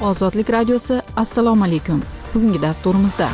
Ozodlik radiosi, assalomu alaykum. Bugungi dasturimizda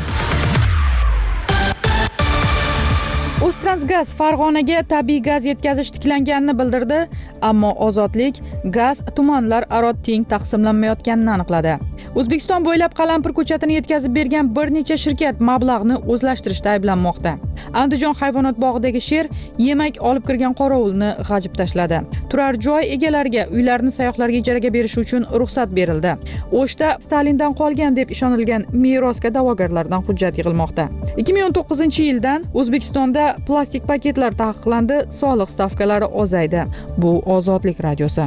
O'ztransgaz Farg'onaga tabiiy gaz yetkazish tiklanganini bildirdi, ammo Ozodlik gaz tumanlar aro teng taqsimlanmayotganini aniqladi. O'zbekiston bo'ylab qalampir ko'chatini yetkazib bergan bir necha shirkat mablag'ni o'zlashtirishda ayblanmoqda. Andijon hayvonot bog'idagi sher yemak olib kirgan qorovulni g'ajib tashladi. Turar joy egalariga uylarni sayyohlarga ijaraga berish uchun ruxsat berildi. O'shda Stalindan qolgan deb ishonilgan merosga da'vogarlardan hujjat yig'ilmoqda. 2019-yildan O'zbekistonda plastik paketlar taqiqlandi, soliq stavkalari ozaydi. Bu Ozodlik radiosi.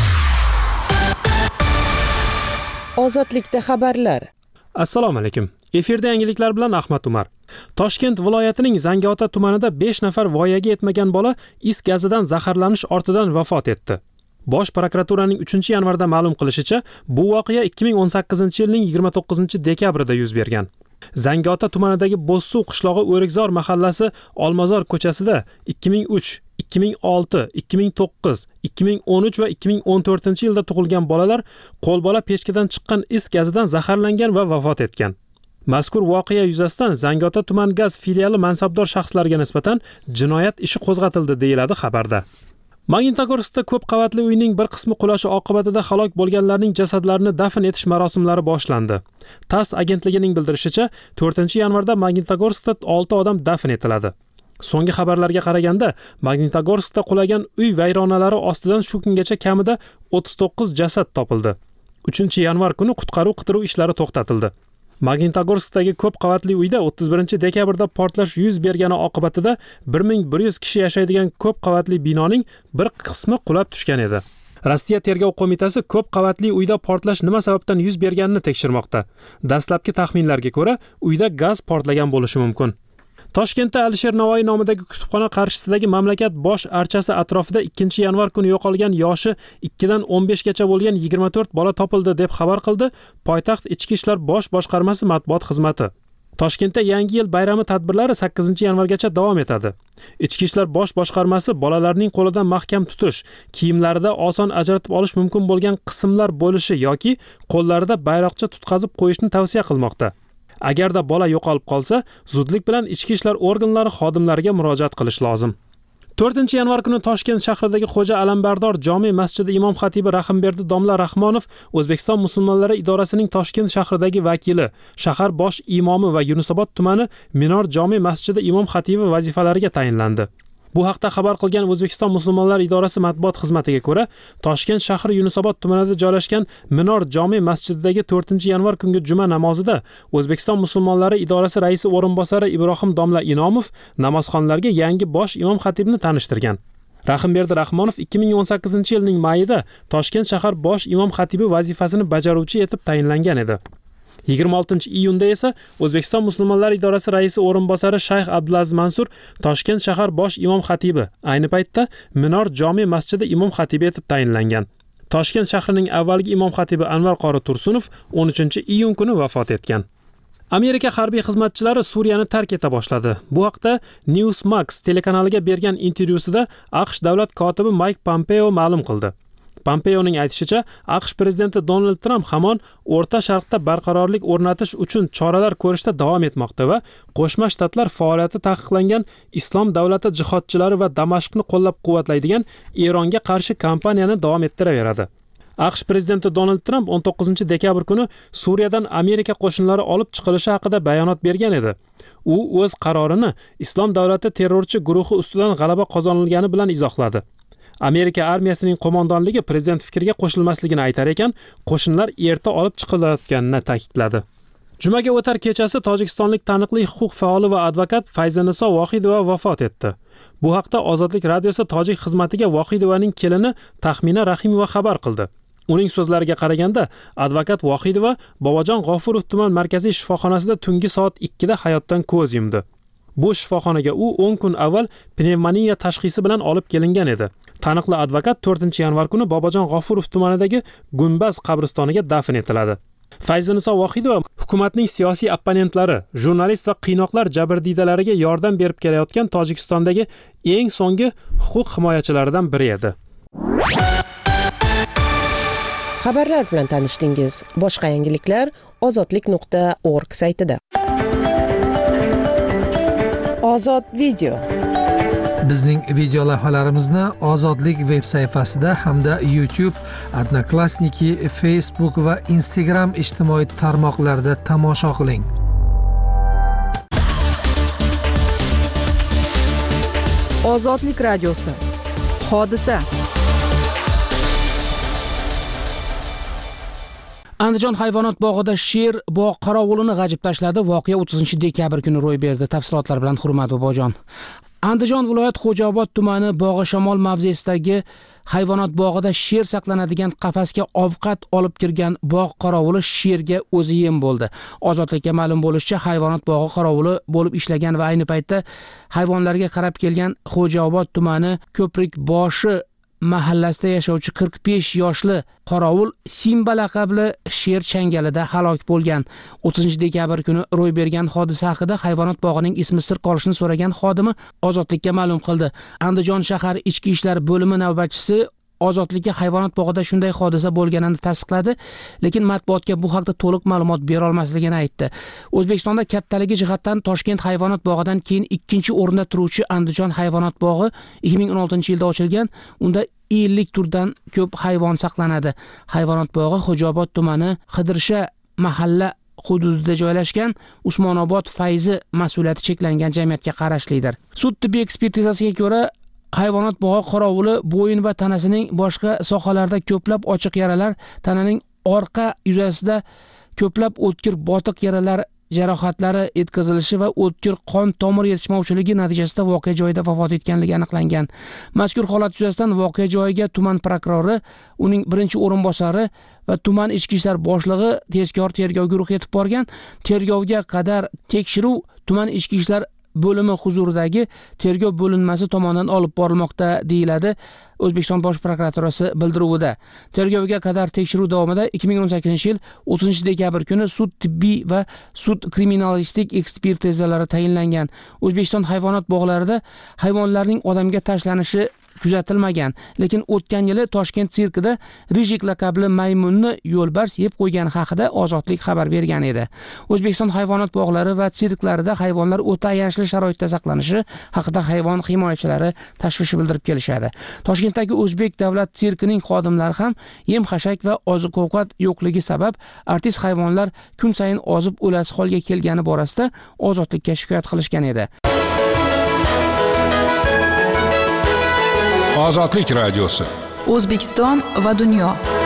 Ozodlikda xabarlar. Assalomu alaykum. Efirda yangiliklar bilan Ahmad Umar. Toshkent viloyatining Zangiota tumanida 5 nafar voyaga yetmagan bola is gazidan zaharlanish ortidan vafot etdi. Bosh prokuraturaning 3-yanvarda ma'lum qilishicha, bu voqea 2018-yilning 29-dekabrida yuz bergan. Zangiota tumanidagi Bo'zsuv qishlog'i O'rikzor mahallasi Olmazor ko'chasida 2003, 2006, 2009, 2013 va 2014-yilda tug'ilgan bolalar qo'lbola pechkadan chiqqan is gazidan zaharlangan va vafot etgan. Mazkur voqea yuzasidan Zangiota tuman gaz filiali mansabdor shaxslariga nisbatan jinoyat ishi qo'zg'atildi, deyiladi xabarda. Magnitogorskda ko'p qavatli uyning bir qismi qulashi oqibatida halok bo'lganlarning jasadlarini dafn etish marosimlari boshlandi. TASS agentligining bildirishicha, 4-yanvarda Magnitogorskda 6 odam dafn etiladi. So'nggi xabarlarga qaraganda, Magnitogorskda qulagan uy vayronalari ostidan shu kungacha kamida 39 jasad topildi. 3-yanvar kuni qutqaruv-qidiruv ishlari to'xtatildi. Magnitogorskdagi ko'p qavatli uyda 31-dekabrda portlash yuz bergani oqibatida 1100 kishi yashaydigan ko'p qavatli binoning bir qismi qulab tushgan edi. Rossiya tergov qo'mitasi ko'p qavatli uyda portlash nima sababdan yuz berganini tekshirmoqda. Dastlabki taxminlarga ko'ra, uyda gaz portlagan bo'lishi mumkin. Toshkentda Alisher Navoiy nomidagi kutubxona qarshisidagi mamlakat bosh archasi atrofida 2-yanvar kuni yo'qolgan yoshi 2 dan 15 gacha bo'lgan 24 bola topildi deb xabar qildi Poytaxt Ichki ishlar bosh boshqarmasi matbuot xizmati. Toshkentda Yangi yil bayrami tadbirlari 8-yanvargacha davom etadi. Ichki ishlar bosh boshqarmasi bolalarning qo'lidan mahkam tutish, kiyimlarida oson ajratib olish mumkin bo'lgan qismlar bo'lishi yoki qo'llarida bayroqcha tutqazib qo'yishni tavsiya qilmoqda. Agarda bola yo'qolib qolsa, zudlik bilan ichki ishlar organlari xodimlariga murojaat qilish lozim. 4-yanvar kuni Toshkent shahridagi Xo'ja Alambardor jome masjidi imom xatibi Rahimberdi domla Rahmonov O'zbekiston musulmonlari idorasining Toshkent shahridagi vakili, shahar bosh imomi va Yunusobod tumani Minor jome masjidi imom xatibi vazifalariga tayinlandi. Bu haqda xabar qilgan O'zbekiston musulmonlar idorasi matbuot xizmatiga ko'ra, Toshkent shahri Yunusobod tumanida joylashgan Minor jome masjididagi 4-yanvar kungi juma namozida O'zbekiston musulmonlari idorasi raisi o'rinbosari Ibrohim domla Inomov namozxonlarga yangi bosh imom xatibni tanishtirgan. Rahimberdi Rahmonov 2018-yilning mayida Toshkent shahar bosh imom xatibi vazifasini bajaruvchi etib tayinlangan edi. 26-iyunda esa O'zbekiston musulmonlar idorasi raisi o'rinbosari Shayx Abdulaziz Mansur Toshkent shahar bosh imom xatibi, ayni paytda Minor jome masjidi imom xatibi etib tayinlangan. Toshkent shahrining avvalgi imom xatibi Anvar qori Tursunov 13-iyun kuni vafot etgan. Amerika harbiy xizmatchilari Suriyani tark eta boshladi. Bu haqda Newsmax telekanaliga bergan intervyusida AQSh davlat kotibi Mike Pompeo ma'lum qildi. Pompeoning aytishicha, AQSh prezidenti Donald Trump hamon O'rta Sharqda barqarorlik o'rnatish uchun choralar ko'rishda davom etmoqda va Qo'shma Shtatlar faoliyati taqiqlangan Islom davlati jihodchilari va Damashqni qo'llab-quvvatlaydigan Eronga qarshi kampaniyani davom ettiraveradi. AQSh prezidenti Donald Trump 19-dekabr kuni Suriyadan Amerika qo'shinlari olib chiqilishi haqida bayonot bergan edi. U o'z qarorini Islom davlati terrorchi guruhi ustidan g'alaba qozonilgani bilan izohladi. Amerika armiyasining qo'mondonligi prezident fikriga qo'shilmasligini aytar ekan, qo'shinlar erta olib chiqilayotganini ta'kidladi. Jumaga o'tar kechasi tojikistonlik taniqli huquq faoli va advokat Fayzaniso Vohidova vafot etdi. Bu haqda Ozodlik radiosi tojik xizmatiga Vohidovaning kelini Taxmina Rahimova xabar qildi. Uning so'zlariga qaraganda, advokat Vohidova Bobojon G'ofurov tuman markaziy shifoxonasida tungi soat 2 da hayotdan ko'z yumdi. Bu shifoxonaga u 10 kun avval pnevmoniya tashxisi bilan olib kelingan edi. Taniqli advokat 4-yanvar kuni Bobojon G'ofurov tumanidagi Gumbaz qabristoniga dafn etiladi. Fayzaniso Vohidova hukumatning siyosiy opponentlari, jurnalist va qiynoqlar jabrdiydalariga yordam berib kelayotgan Tojikistondagi eng so'nggi huquq himoyachilaridan biri edi. Xabarlar bilan tanishdingiz. Boshqa yangiliklar ozodlik.org saytida. Ozod video. Bizning video lavhalarimizni Ozodlik veb sayfasida hamda YouTube, Odnoklassniki, Facebook va Instagram ijtimoiy tarmoqlarida tomosha qiling. Ozodlik radiosi. Hodisa. Andijon hayvonot bog'ida sher bog' qorovulini g'ajib tashladi. Voqea 30-dekabr kuni ro'y berdi. Tafsilotlar bilan Hurmat Bobojon. Andijon viloyat Xo'jaobod tumani Bog'i Shamol mavzesidagi hayvonot bog'ida sher saqlanadigan qafasga ovqat olib kirgan bog' qorovuli sherga o'zi yem bo'ldi. Ozodlikka ma'lum bo'lishicha, hayvonot bog'i qorovuli bo'lib ishlagan va ayni paytda hayvonlarga qarab kelgan Xo'jaobod tumani Ko'prikboshi mahallasida yashovchi 45 yoshli qorovul Simba laqabli sher changalida halok bo'lgan. 30-dekabr kuni ro'y bergan hodisa haqida hayvonot bog'ining ismi sir qolishini so'ragan xodimi Ozodlikka ma'lum qildi. Andijon shahar ichki ishlar bo'limi navbatchisi Ozodlikka hayvonot bog'ida shunday hodisa bo'lganini tasdiqladi, lekin matbuotga bu haqda to'liq ma'lumot bera olmasligini aytdi. O'zbekistonda kattaligi jihatdan Toshkent hayvonot bog'idan keyin ikkinchi o'rinda turuvchi Andijon hayvonot bog'i 2016-yilda ochilgan. Unda 50 turdan ko'p hayvon saqlanadi. Hayvonot bog'i Xo'jaobod tumani Qidirsha mahalla hududida joylashgan Usmonobod Fayzi mas'uliyati cheklangan jamiyatga qarashlidir. Sud tibbiy ekspertizasiga ko'ra, hayvonot bog'i qorovuli bo'yin va tanasining boshqa sohalarida ko'plab ochiq yaralar, tananing orqa yuzasida ko'plab o'tkir botiq yaralar, jarohatlari yetkazilishi va o'tkir qon tomir yetishmovchiligi natijasida voqea joyida vafot etganligi aniqlangan. Mazkur holat yuzasidan voqea joyiga tuman prokurori, uning birinchi o'rinbosari va tuman ichki ishlar boshlig'i tezkor tergov guruhi yetib borgan. Tergovga qadar tekshiruv tuman ichki ishlar bo'limi huzuridagi tergov bo'linmasi tomonidan olib borilmoqda, deyiladi O'zbekiston Bosh prokuraturasi bildiruvida. Tergovga qadar tekshiruv davomida 2018-yil 30-dekabr kuni sud tibbiy va sud kriminalistik ekspertizalari tayinlangan. O'zbekiston hayvonot bog'larida hayvonlarning odamga tashlanishi kuzatilmagan, lekin o'tgan yili Toshkent sirkida Rijik laqabli maymunni yo'lbars yeb qo'ygani haqida Ozodlik xabar bergan edi. O'zbekiston hayvonot bog'lari va sirklarida hayvonlar o'ta ayanchli sharoitda saqlanishi haqida hayvon himoyachilari tashvish bildirib kelishadi. Toshkentdagi O'zbek davlat sirkining xodimlari ham yem-xashak va oziq-ovqat yo'qligi sabab artist hayvonlar kun sayin ozib o'lasi holga kelgani borasida Ozodlikka shikoyat qilishgan edi. Ozodlik radiosi. O'zbekiston va dunyo.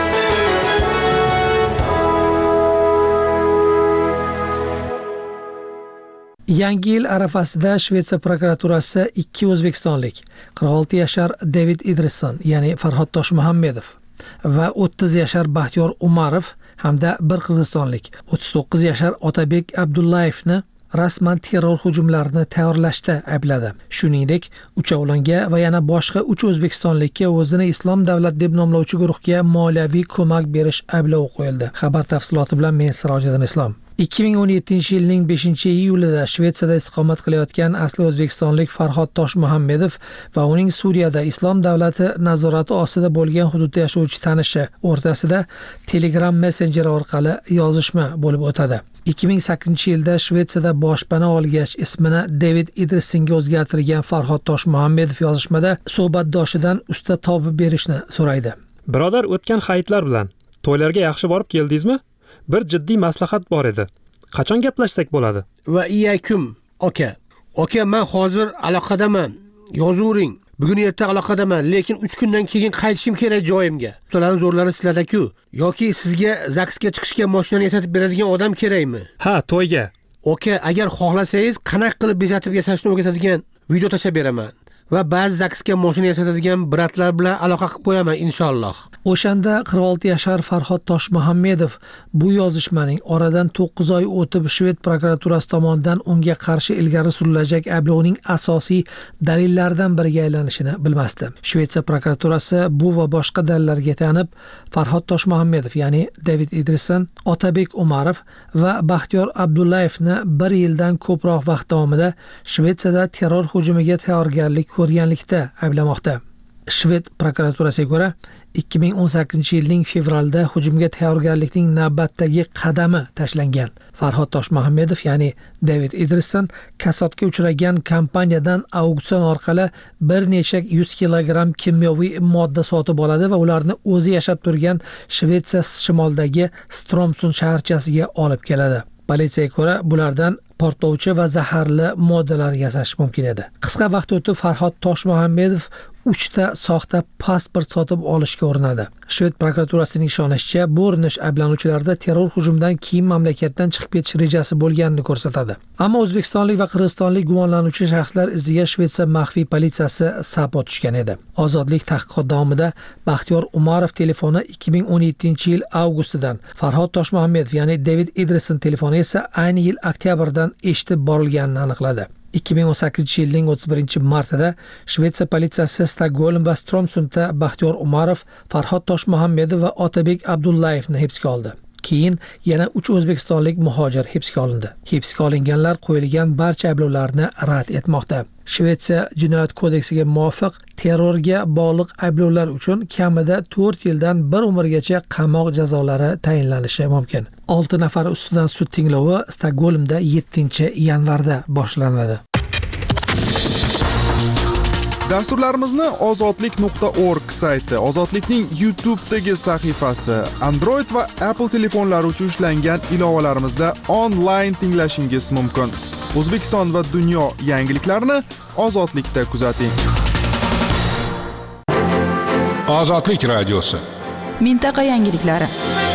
Yangi yil arafasida Shvetsiya prokuraturasi 2 o'zbekistonlik 46 yashar David Idrisson, ya'ni Farhod Toshmuhammedov va 30 yashar Baxtiyor Umarov hamda bir qirg'izistonlik 39 yashar Otabek Abdullayevni rasman terror hujumlarini tayyorlashda aybladi. Shuningdek, uchovlonga va yana boshqa 3 o'zbekistonlikka o'zini Islom davlat deb nomlovchi guruhga moliyaviy ko'mak berish ayblovi qo'yildi. Xabar tafsiloti bilan men Sirojiddin Islom. 2017-yilning 5-iyulida Shvetsiyada istiqomat qilayotgan asli o'zbekistonlik Farhod Toshmuhammedov va uning Suriyada Islom davlati nazorati ostida bo'lgan hududda yashovchi tanishi o'rtasida Telegram messenjeri orqali yozishma bo'lib o'tadi. 2008-yilda Shvetsiyada boshpana olgach ismini David Idrissonga o'zgartirgan Farhod Toshmuhammedov yozishmada suhbatdoshidan usta topib berishni so'raydi. Birodar, o'tgan hayitlar bilan to'ylarga yaxshi borib keldingizmi? Bir jiddiy maslahat bor edi. Qachon gaplashsak bo'ladi? Va iyakum, aka. Aka, men hozir aloqadaman. Yozuvring. Bugun erta aloqadaman, lekin 3 kundan keyin qaytishim kerak joyimga. Ularning zo'rlari sizlarda-ku. Yoki sizga zaksga chiqishga mashinani yasatib beradigan odam kerakmi? Ha, to'yga. Aka, agar xohlasangiz, qanaqa qilib bezatib yasashni o'rgatadigan video tashab beraman. Va ba'zi zaksga mashina yasatadigan bratlar bilan aloqa qilib qo'yaman inshaalloh. O'shanda 46 yashar Farhod Toshmuhammedov bu yozishmaning oradan 9 oy o'tib Shved prokuraturasi tomonidan unga qarshi ilgari surilajak ayblovning asosiy dalillaridan biriga aylanishini bilmasdi. Shvetsiya prokuraturasi bu va boshqa dalillarga tayanib Farhod Toshmuhammedov, ya'ni David Idrisson, Otabek Umarov va Baxtiyor Abdullayevni 1 yildan ko'proq vaqt davomida Shvetsiyada terror hujumiga tayyorgarlik ko'rganlikda ayblamoqda. Shved prokuraturasiga ko'ra 2018-yilning fevralda hujumga tayyorgarlikning navbatdagi qadami tashlangan. Farhod Toshmuhammedov, ya'ni David Idrisson, kasodga uchragan kompaniyadan auksion orqali bir necha 100 kilogramm kimyoviy modda sotib oladi va ularni o'zi yashab turgan Shvetsiya shimolidagi Stromsund shaharchasiga olib keladi. Politsiyaga ko'ra, bulardan portlovchi va zaharli moddalar yasash mumkin edi. Qisqa vaqt o'tib Farhod Toshmuhammedov 3 ta soxta pasport sotib olishga urinadi. Shved prokuraturasining ishonishicha, bu urinish ayblanuvchilarda terror hujumidan keyin mamlakatdan chiqib ketish rejasi bo'lganini ko'rsatadi. Ammo o'zbekistonlik va qirg'izistonlik gumonlanuvchi shaxslar iziga Shvetsiya maxfiy politsiyasi sap otishgan edi. Ozodlik tahqiqot davomida Baxtiyor Umarov telefoni 2017-yil avgustidan, Farhod Toshmuhammedov, ya'ni David Idrisson telefoni esa ayni yil oktyabrdan eshitib borilganini aniqladi. 2018-yilning 31-martida Shvetsiya politsiyasi Stokgolm va Stromsundda Baxtiyor Umarov, Farhod Toshmuhammedov va Otabek Abdullayevni hibsga oldi. Keyin yana 3 o'zbekistonlik muhojir hibsga olindi. Hibsga olinganlar qo'yilgan barcha ayblovlarni rad etmoqda. Shvetsiya jinoyat kodeksiga muvofiq terrorga bog'liq ayblovlar uchun kamida 4 yildan 1 umrgacha qamoq jazolari tayinlanishi mumkin. 6 nafar ustidan sud tinglovi Stokgolmda 7-yanvarda boshlanadi. Dasturlarimizni ozodlik.org sayti, Ozodlikning YouTube'dagi sahifasi, Android va Apple telefonlari uchun ishlangan ilovalarimizda onlayn tinglashingiz mumkin. O'zbekiston va dunyo yangiliklarini Ozodlikda kuzating. Ozodlik radiosi. Mintaqa yangiliklari.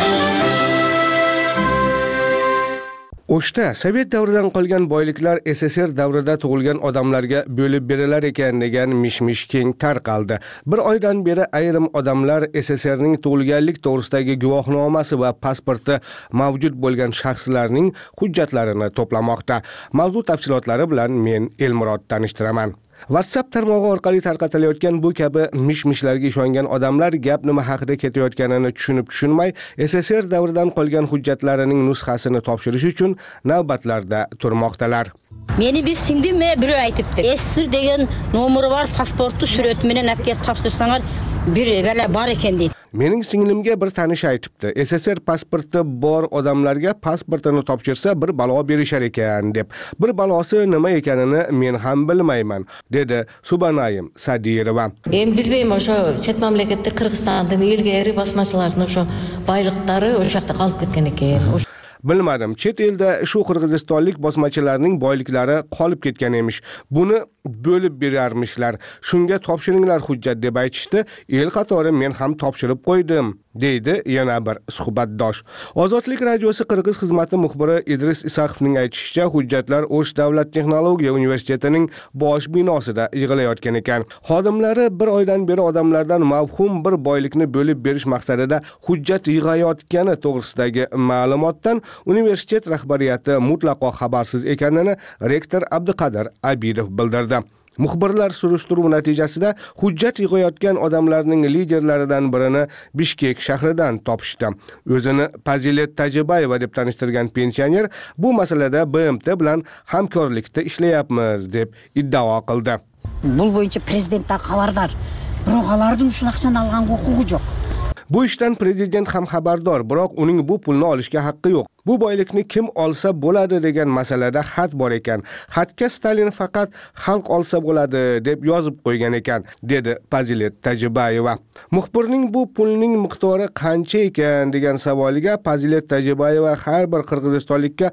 O'shda Sovet davridan qolgan boyliklar SSR davrida tug'ilgan odamlarga bo'lib berilar ekan degan mish-mish keng tarqaldi. Bir oydan beri ayrim odamlar SSRning tug'ilganlik to'g'risidagi guvohnomasi va pasporti mavjud bo'lgan shaxslarning hujjatlarini to'plamoqda. Mavzu tafsilotlari bilan men Elmurod tanishtiraman. WhatsApp tarmog'i orqali tarqatilayotgan bu kabi mish-mishlarga ishongan odamlar gap nima haqida ketayotganini tushunmay, SSR davridan qolgan hujjatlarining nusxasini topshirish uchun navbatlarda turmoqdalar. Meni bir singdim ve biri aytıptı. SSR degan nomeri var, pasportu suretmenen apket topshirsanlar bir böyle bar eken deydi. Mening singlimga bir tanish aytibdi. SSR pasporti bor odamlarga pasportini topshirsa bir balo berishar ekan deb. Bir balosi nima ekanini men ham bilmayman, dedi Subanayim Sadirova. Men bilmayman, o'sha chet mamlakatda Qirg'izistonda ilgari bosmachilarning o'sha boyliqlari o'sha yoqda qolib ketgan ekan. Bilmadim, chet elda shu qirg'izistonlik bosmachilarning boyliklari qolib ketgan emish. Buni bo'lib berarmishlar. Shunga topshiringlar hujjat deb aytishdi. El qatori men ham topshirib qo'ydim, deydi yana bir suhbatdosh. Ozodlik radiosi Qirg'iz xizmati muxbiri Idris Isaqovning aytishicha, hujjatlar O'sh davlat texnologiya universitetining bosh binosida yig'ilayotgan ekan. Xodimlari bir oydan beri odamlardan mavhum bir boylikni bo'lib berish maqsadida hujjat yig'ayotgani to'g'risidagi ma'lumotdan universitet rahbariyati mutlaqo xabarsiz ekanini rektor Abduqadir Abidov bildirdi. Muxbirlar surishtiruv natijasida hujjat yig'ayotgan odamlarning liderlaridan birini Bishkek shahridan topishdi. O'zini Fazilet Tajibayeva deb tanishtirgan pensioner bu masalada BMT bilan hamkorlikda ishlayapmiz deb iddao qildi. Bu bo'yicha prezidentdan xabardor. Biroq ularning shu aqchani olgan huquqi yo'q. Bu ishdan prezident ham xabardor, biroq uning bu pulni olishga haqqi yo'q. Bu boylikni kim olsa bo'ladi degan masalada xat bor ekan. Xatga Stalin faqat xalq olsa bo'ladi deb yozib qo'ygan ekan, dedi Fazilet Tajibayeva. Muxbirning bu pulning miqdori qancha ekan degan savoliga Fazilet Tajibayeva har bir qirg'izistonlikka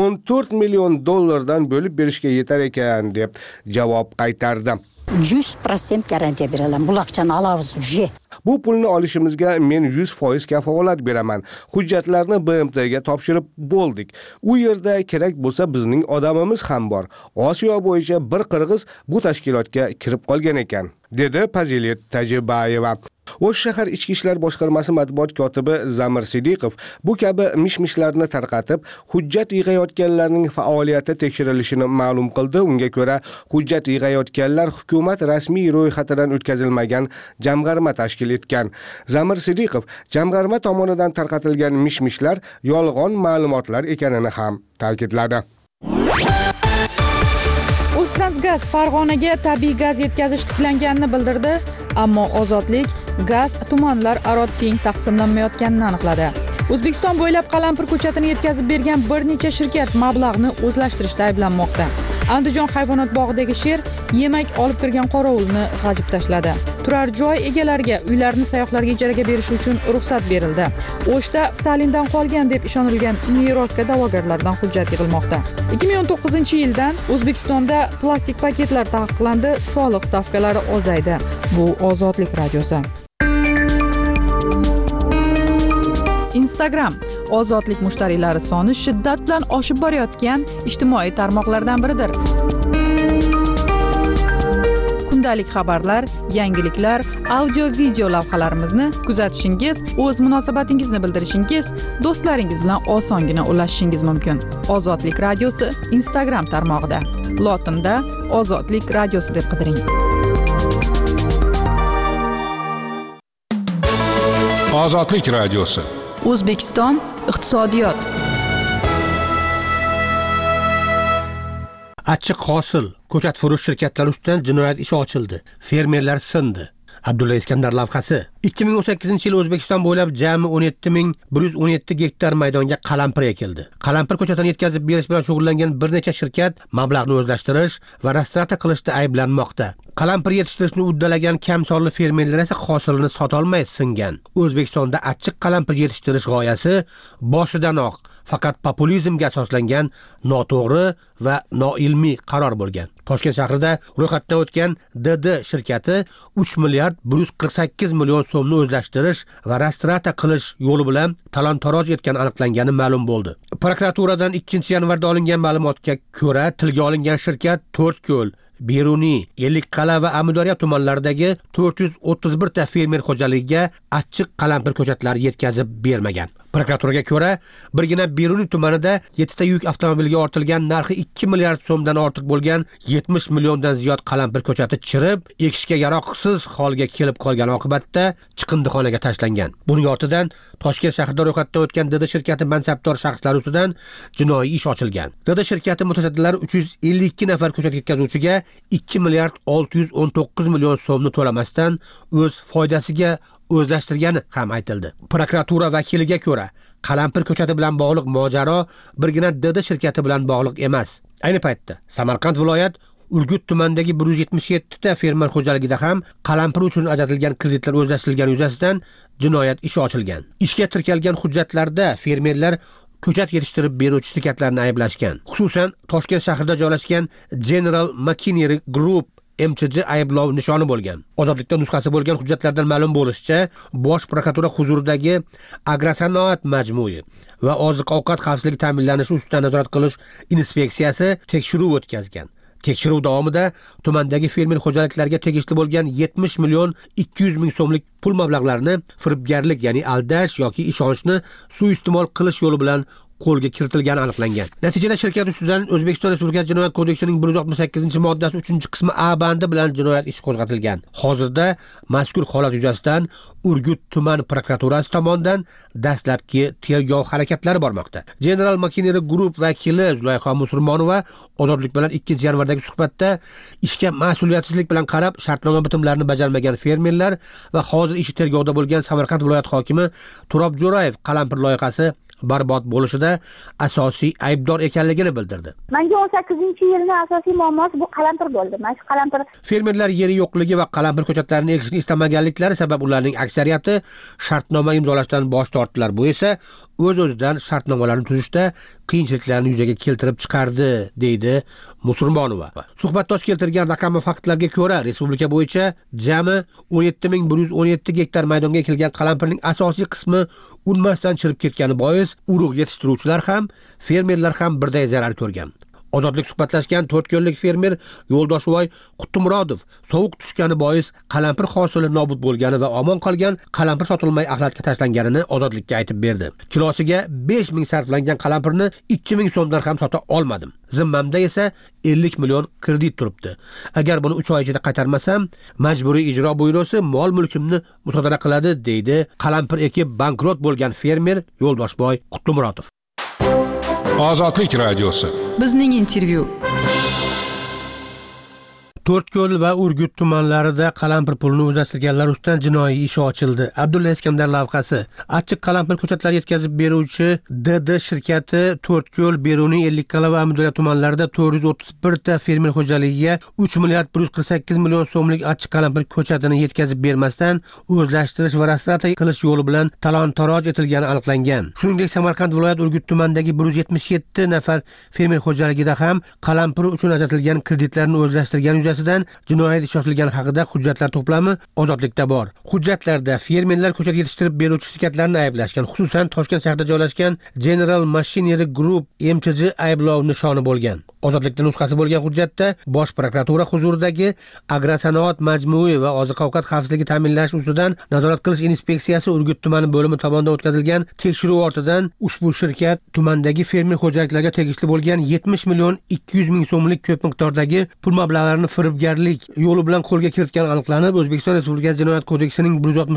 14 million dollardan bo'lib berishga yetar ekan deb javob qaytardi. 100% garantiya beraman. Bu aqchani olamiz uje. Bu pulni olishimizga men 100% kafolat beraman. Hujjatlarni BMTga topshirib bo'ldik. U yerda kerak bo'lsa bizning odamimiz ham bor. Osiyo bo'yicha bir qirg'iz bu tashkilotga kirib qolgan ekan, dedi Fazilet Tajibayeva. O'sh shahar ichki ishlar boshqarmasi matbuot kotibi Zamir Sidiqov bu kabi mish-mishlarni tarqatib, hujjat yig'ayotganlarning faoliyati tekshirilishini ma'lum qildi. Unga ko'ra, hujjat yig'ayotganlar hukumat rasmiy ro'yxatidan o'tkazilmagan jamg'arma tashkil etgan. Zamir Sidiqov jamg'arma tomonidan tarqatilgan mish-mishlar yolg'on ma'lumotlar ekanini ham ta'kidladi. O'zgaz Farg'onaga tabiiy gaz yetkazish tiklanganini bildirdi, ammo Ozodlik gaz tumanlar aro teng taqsimlanmayotganini aniqladi. O'zbekiston bo'ylab qalampir ko'chatini yetkazib bergan bir necha shirkat mablag'ni o'zlashtirishda ayblanmoqda. Andijon hayvonot bog'idagi sher yemak olib kirgan qorovulni g'ajib tashladi. Turar joy egalariga uylarni sayyohlarga ijaraga berish uchun ruxsat berildi. O'shda Stalindan qolgan deb ishonilgan merosga da'vogarlardan hujjat yig'ilmoqda. 2019-yildan O'zbekistonda plastik paketlar taqiqlandi, soliq stavkalari ozaydi. Bu Ozodlik radiosi. Instagram Ozodlik mushtariylari soni shiddat bilan oshib borayotgan ijtimoiy tarmoqlardan biridir. Kundalik xabarlar, yangiliklar, audio-video lavhalarimizni kuzatishingiz, o'z munosabatingizni bildirishingiz, do'stlaringiz bilan osongina ulashishingiz mumkin. Ozodlik radiosi Instagram tarmog'ida. Lotinda Ozodlik radiosi deb qidiring. Ozodlik radiosi. O'zbekiston iqtisodiyot. Achchiq hosil ko'chat furush shirkatlari ustidan jinoyat ishi ochildi. Fermerlar sindi. Abdulla Iskandar lavhasi. 2018-yil O'zbekiston bo'ylab jami 17117 gektar maydonga qalampir ekildi. Qalampir ko'chatini yetkazib berish bilan shug'ullangan bir necha shirkat mablag'ni o'zlashtirish va restoratsiya qilishda ayblanmoqda. Qalampir yetishtirishni uddalagan kam sonli fermerlar esa hosilini sota olmay singan. O'zbekistonda achchiq qalampir yetishtirish g'oyasi boshidanoq faqat populizmga asoslangan noto'g'ri va noilmiy qaror bo'lgan. Toshkent shahrida ro'yxatdan o'tgan DD shirkati 3 milliard 148 million so'mni o'zlashtirish va restoratsiya qilish yo'li bilan talon-taroj etgani aniqlangani ma'lum bo'ldi. Prokuraturadan 2-yanvarda olingan ma'lumotga ko'ra, tilga olingan shirkat To'rtko'l, Beruniy, Ellikqal'a va Amudaryo tumanlaridagi 431 ta fermer xo'jaligiga achchiq qalampir ko'chatlari yetkazib bermagan. Prokuraturaga ko'ra, birgina Beruniy tumanida 7 ta yuk avtomobilga ortilgan narxi 2 milliard so'mdan ortiq bo'lgan 70 milliondan ziyod qalampir ko'chati chirib, ekishga yaroqsiz holga kelib qolgan oqibatda chiqindixonaga tashlangan. Buning ortidan Toshkent shahrida ro'yxatdan o'tgan DD shirkati mansabdor shaxslari ustidan jinoiy ish ochilgan. DD shirkati mutasaddilari 352 nafar ko'chat yetkazuvchiga 2 milliard 619 million so'mni to'lamasdan o'z foydasiga o'zlashtirgani ham aytildi. Prokuratura vakiliga ko'ra, qalampir ko'chati bilan bog'liq mojaro birgina DD shirkati bilan bog'liq emas. Ayni paytda Samarqand viloyat Urgut tumanidagi 177 ta fermer xo'jaligida ham qalampir uchun ajratilgan kreditlar o'zlashtirilgani yuzasidan jinoyat ishi ochilgan. Ishga tirkalgan hujjatlarda fermerlar ko'chat yetishtirib beruvchi shirkatlarni ayblashgan. Xususan, Toshkent shahrida joylashgan General Machinery Group MCJ ayblov nishoni bo'lgan. Ozodlikda nusxasi bo'lgan hujjatlardan ma'lum bo'lishicha, Bosh prokuratura huzuridagi Agrosanoat majmui va oziq-ovqat xavfsizligi ta'minlanishi ustidan nazorat qilish inspeksiyasi tekshiruv o'tkazgan. Tekshiruv davomida tumandagi fermer xo'jaliklariga tegishli bo'lgan 70 million 200 ming so'mlik pul mablag'larini firibgarlik, ya'ni aldash yoki ishonchni suiiste'mol qilish yo'li bilan qo'lga kiritilgani aniqlangan. Natijada shirkat ustidan O'zbekiston Respublikasi Jinoyat kodeksining 168-moddasi 3-qismi A bandi bilan jinoyat ishi qo'zg'atilgan. Hozirda mazkur holat yuzasidan Urgut tuman prokuraturasi tomonidan dastlabki tergov harakatlari bormoqda. General Machinery Group vakili Zulayho Musurmonova Ozodlik bilan 2-yanvardagi suhbatda ishga mas'uliyatsizlik bilan qarab shartnoma bitimlarini bajarmagan fermerlar va hozir ishi tergovda bo'lgan Samarqand viloyat hokimi Turob Jo'rayev qalampir loyihasi barbod bo'lishida asosiy aybdor ekanligini bildirdi. Menga 18-yilning asosiy muammosi bu qalampir bo'ldi. Mana shu qalampir fermerlar yeri yo'qligi va qalampir ko'chatlarini ekishni istamaganliklari sabab ularning aksariyati shartnoma imzolashdan bosh tortdilar. Bu esa o'z-o'zidan shartnomalarni tuzishda qiyinchiliklarni yuzaga keltirib chiqardi, deydi Musurmonova. Suhbatdosh keltirgan raqam va faktlarga ko'ra, respublika bo'yicha jami 17117 gektar maydonga ekilgan qalampirning asosiy qismi unmasdan chirib ketgani bois urug' yetishtiruvchilar ham, fermerlar ham birday zarar ko'rgan. Ozodlik suhbatlashgan To'rtko'llik fermer Yo'ldoshovoy Qutumurodov sovuq tushgani bois qalampir hosili nobud bo'lgani va omon qolgan qalampir sotilmay axlatga tashlanganini Ozodlikka aytib berdi. Kilosiga 5000 sarflangan qalampirni 2000 so'mdan ham sota olmadim. Zimmamda esa 50 million kredit turibdi. Agar buni 3 oy ichida qaytarmasam, majburiy ijro byurosi mol mulkimni musodara qiladi, deydi qalampir ekib bankrot bo'lgan fermer Yo'ldoshovoy Qutumurodov. Ozodlik radiosi. Bizning intervyu. To'rtko'l va Urgut tumanlarida qalampir pulini o'zlashtirganlar ustidan jinoiy ish ochildi. Abdulla Iskandar lavhasi. Achchiq qalampir ko'chatlari yetkazib beruvchi DD shirkati To'rtko'l, Beruniy, Ellikqal'a va Amudaryo tumanlarida 431 ta fermer xo'jaligiga 3 milliard 148 million so'mlik achchiq qalampir ko'chatini yetkazib bermasdan o'zlashtirish va restavratsiya qilish yo'li bilan talon-taroj etilgani aniqlangan. Shuningdek, Samarqand viloyat Urgut tumanidagi 177 nafar fermer xo'jaligida ham qalampir uchun ajratilgan kreditlarni o'zlashtirgan yuzasidan jinoyat ishi ochilgani haqida hujjatlar to'plami Ozodlikda bor. Hujjatlarda fermerlar ko'chat yetishtirib beruvchi shirkatlarni ayblashgan, xususan Toshkent shahrida joylashgan General Machinery Group MCG ayblov nishoni bo'lgan. Ozodlikda nusxasi bo'lgan hujjatda Bosh prokuratura huzuridagi Agrosanoat majmui va oziq-ovqat xavfsizligi ta'minlash ustidan nazorat qilish inspeksiyasi Urgut tumani bo'limi tomonidan o'tkazilgan tekshiruv ortidan ushbu shirkat tumandagi fermer xo'jaliklarga tegishli bo'lgan 70 million 200 ming so'mlik ko'p miqdordagi pul mablag'larini firibgarlik yo'li bilan qo'lga kiritgani aniqlanib, O'zbekiston Respublikasi Jinoyat kodeksining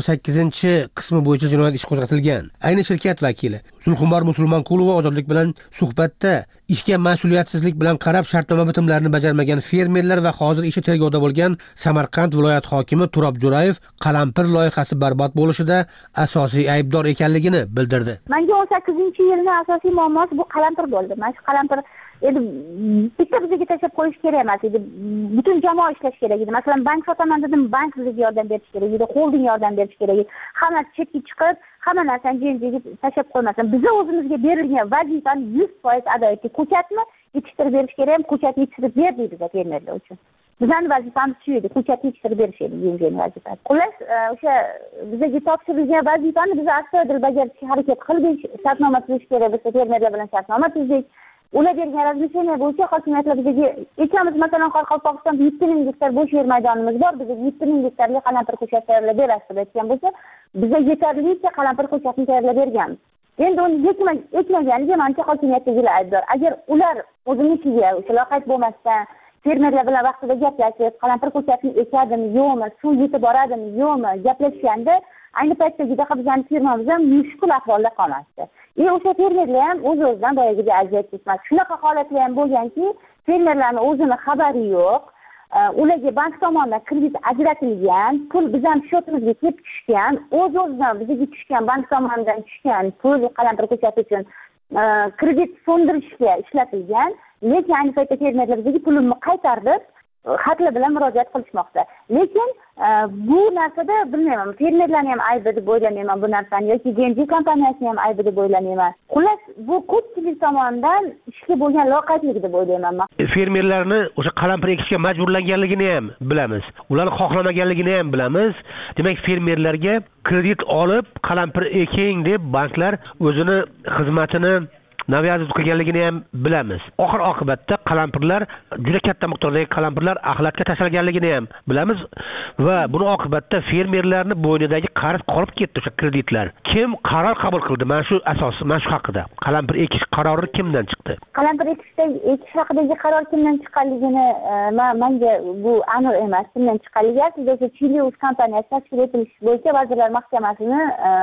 168-qismi bo'yicha jinoyat ishi qo'zg'atilgan. Ayni shirkat vakili Zulxumor Musulmonqulova Ozodlik bilan suhbatda ishga mas'uliyatsizlik bilan qarab shartnoma bitimlarini bajarmagan fermerlar va hozir ishi tergovda bo'lgan Samarqand viloyat hokimi Turob Jo'rayev qalampir loyihasi barbod bo'lishida asosiy aybdor ekanligini bildirdi. Menga 18-yilning asosiy muammosi bu qalampir bo'ldi. Mana shu qalampir endi bitta bizga tashlab qo'yish kerak emas edi. Butun jamoa ishlash kerak edi. Masalan, bank sotaman dedim, bank bizga yordam berish kerak edi, xolding yordam berish kerak edi. Hamma chetga chiqib, hamma narsani jenjiga tashlab qo'ymasin. Biz o'zimizga berilgan vazifani 100% ado etdik. Ko'chatni yetishtirib berish kerak ham, ko'chatni yetishtirib berdik biz fermerlar uchun. Bizning vazifamiz shu edi, ko'chatni yetishtirib berish edi yengil vazifa. Xullas, o'sha bizga topshirilgan vazifani biz astoydil bajarishga harakat qildik. Shartnoma tuzish kerak bo'lsa, fermerlar bilan shartnoma tuzdik. Ular bergan razmesheniya bo'yicha hokimiyatlar bizga ekamiz, masalan, Qoraqalpog'istonda 7000 gektar bo'sh yer maydonimiz bor. Bizga 7000 gektarga qalampir ko'chat tayyorlab berasiz deb aytgan bo'lsa, bizga yetarlicha qalampir ko'chatni tayyorlab berganmiz. Endi uni yetmaganiga menimcha hokimiyatdagilar aybdor. Agar ular o'zinikiga o'sha loqayd bo'lmasdan fermerlar bilan vaqtida gaplashib, qalampir ko'chatni ekadimi, yo'qmi, suv yetib boradimi, yo'qmi gaplashganda ayni paytdagidaqa bizning firmamiz ham mushkul ahvolda qolmasdi. O'sha fermerlar ham o'z-o'zidan boyagiga aziyat chekmas. Shunaqa holatlar ham bo'lganki, fermerlarning o'zini xabari yo'q. Ularga bank tomonidan kredit ajratilgan, pul bizning shotimizga kelib tushgan, o'z-o'zidan bizga tushgan bank tomonidan tushgan pul qalampir ko'chati uchun kredit fondirishga ishlatilgan. Lekin ayni paytda fermerlar bizga pulini qaytarib, xatlar bilan murojaat qilishmoqda. Lekin bu narsada bilmayman, fermerlarni ham aybi deb o'ylamayman bu narsani, yoki GNG kompaniyasini ham aybi deb o'ylamayman. Xullas, bu ko'pchilik tomonidan ishga bo'lgan loqaydlik deb o'ylayman men. Fermerlarni o'sha qalampir ekishga majburlanganligini ham bilamiz. Ularni xohlamaganligini ham bilamiz. Demak, fermerlarga kredit olib qalampir eking deb banklar o'zini xizmatini naviyat qilganligini ham bilamiz. Oxir oqibatda qalampirlar, juda katta miqdordagi qalampirlar axlatga tashlanganligini ham bilamiz va buni oqibatda fermerlarning bo'ynidagi qarz qolib ketdi o'sha kreditlar. Kim qaror qabul qildi? Mana shu asos, mana shu haqida. Qalampir ekish qarori kimdan chiqdi? Qalampir ekish haqidagi qaror kimdan chiqqanligini menga bu aniq emas. Kimdan chiqqanligi aslida Chilius kompaniyasi tashkil etilishi bo'yicha Vazirlar Mahkamasining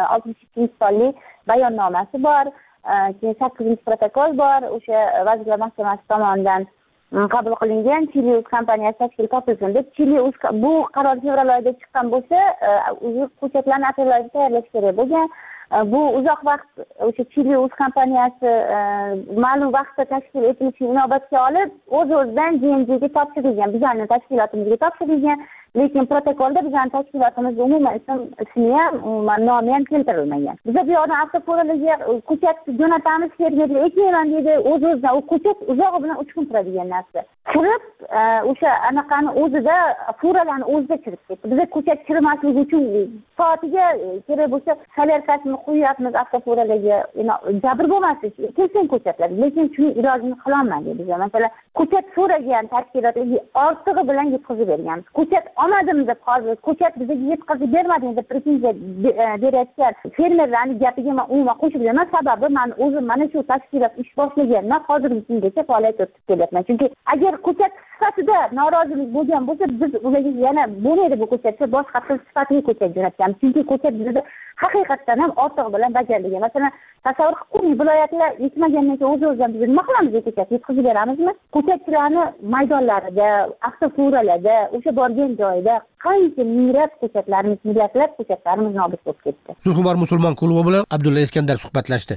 62-sonli bayonnomasi bor. Keyin 8-protokol bor, o'sha Vazirlar Mahkamasi tomonidan qabul qilingan Chilius kompaniyasi tashkil topilsin deb. Chilius bu qaror fevral oyida chiqqan bo'lsa, ko'chatlarni aprel oyida tayyorlash kerak bo'lgan. Bu uzoq vaqt o'sha Chilius kompaniyasi ma'lum vaqtda tashkil etilishini inobatga olib, o'z-o'zidan GNGga topshirilgan, bizning tashkilotimizga topshirilgan. Lekin protokolda bizning tashkilotimizga umuman ismi ham, nomi ham keltirilmagan. Biz bu yoqdan avtofurolarga ko'chat jo'natamiz, fermerlar ekmayman deydi, o'z-o'zidan u ko'chat uzog'i bilan 3 kun turadigan narsa. Kirib, o'sha anaqani o'zida furalarni o'zida kirib ketdi. Biz ko'chat kirmasligi uchun soatiga kerak bo'lsa solyarkasini qo'yapmiz avtofuralarga, jabr bo'lmaslik kelsin ko'chatlar. Lekin shuni ilojini qila olmadik biz. Masalan, ko'chat so'ragan tashkilotlarga ortig'i bilan yetkazib berganmiz. Ko'chat olmadim deb hozir ko'chat bizga yetkazib bermading deb pretenziya berayotgan fermerlarning gapiga men umuman qo'shib beraman. Sababi men o'zim mana shu tashkilot ish boshlagandan hozirgi kungacha faoliyat yuritib kelyapman. Chunki agar ko'chat sifatida norozilik bo'lgan bo'lsa, biz ularga yana bo'lmaydi bu ko'chatga boshqa sifatli ko'chat jo'natganmiz. Chunki ko'chat bizda haqiqatdan ham ortiq bilan bajarilgan. Masalan, tasavvur qiling, viloyatlar yetmagandan keyin o'z-o'zidan biz nima qilamiz ko'chat yetkazib beramizmi? Ko'chatchilarni maydonlarida, avtofuralarda, o'sha borgan joyida qancha minglab ko'chatlarimiz, millatlab ko'chatlarimiz nobud bo'lib ketdi. Zulhumar musulmon klubi bilan Abdulla Iskandar suhbatlashdi.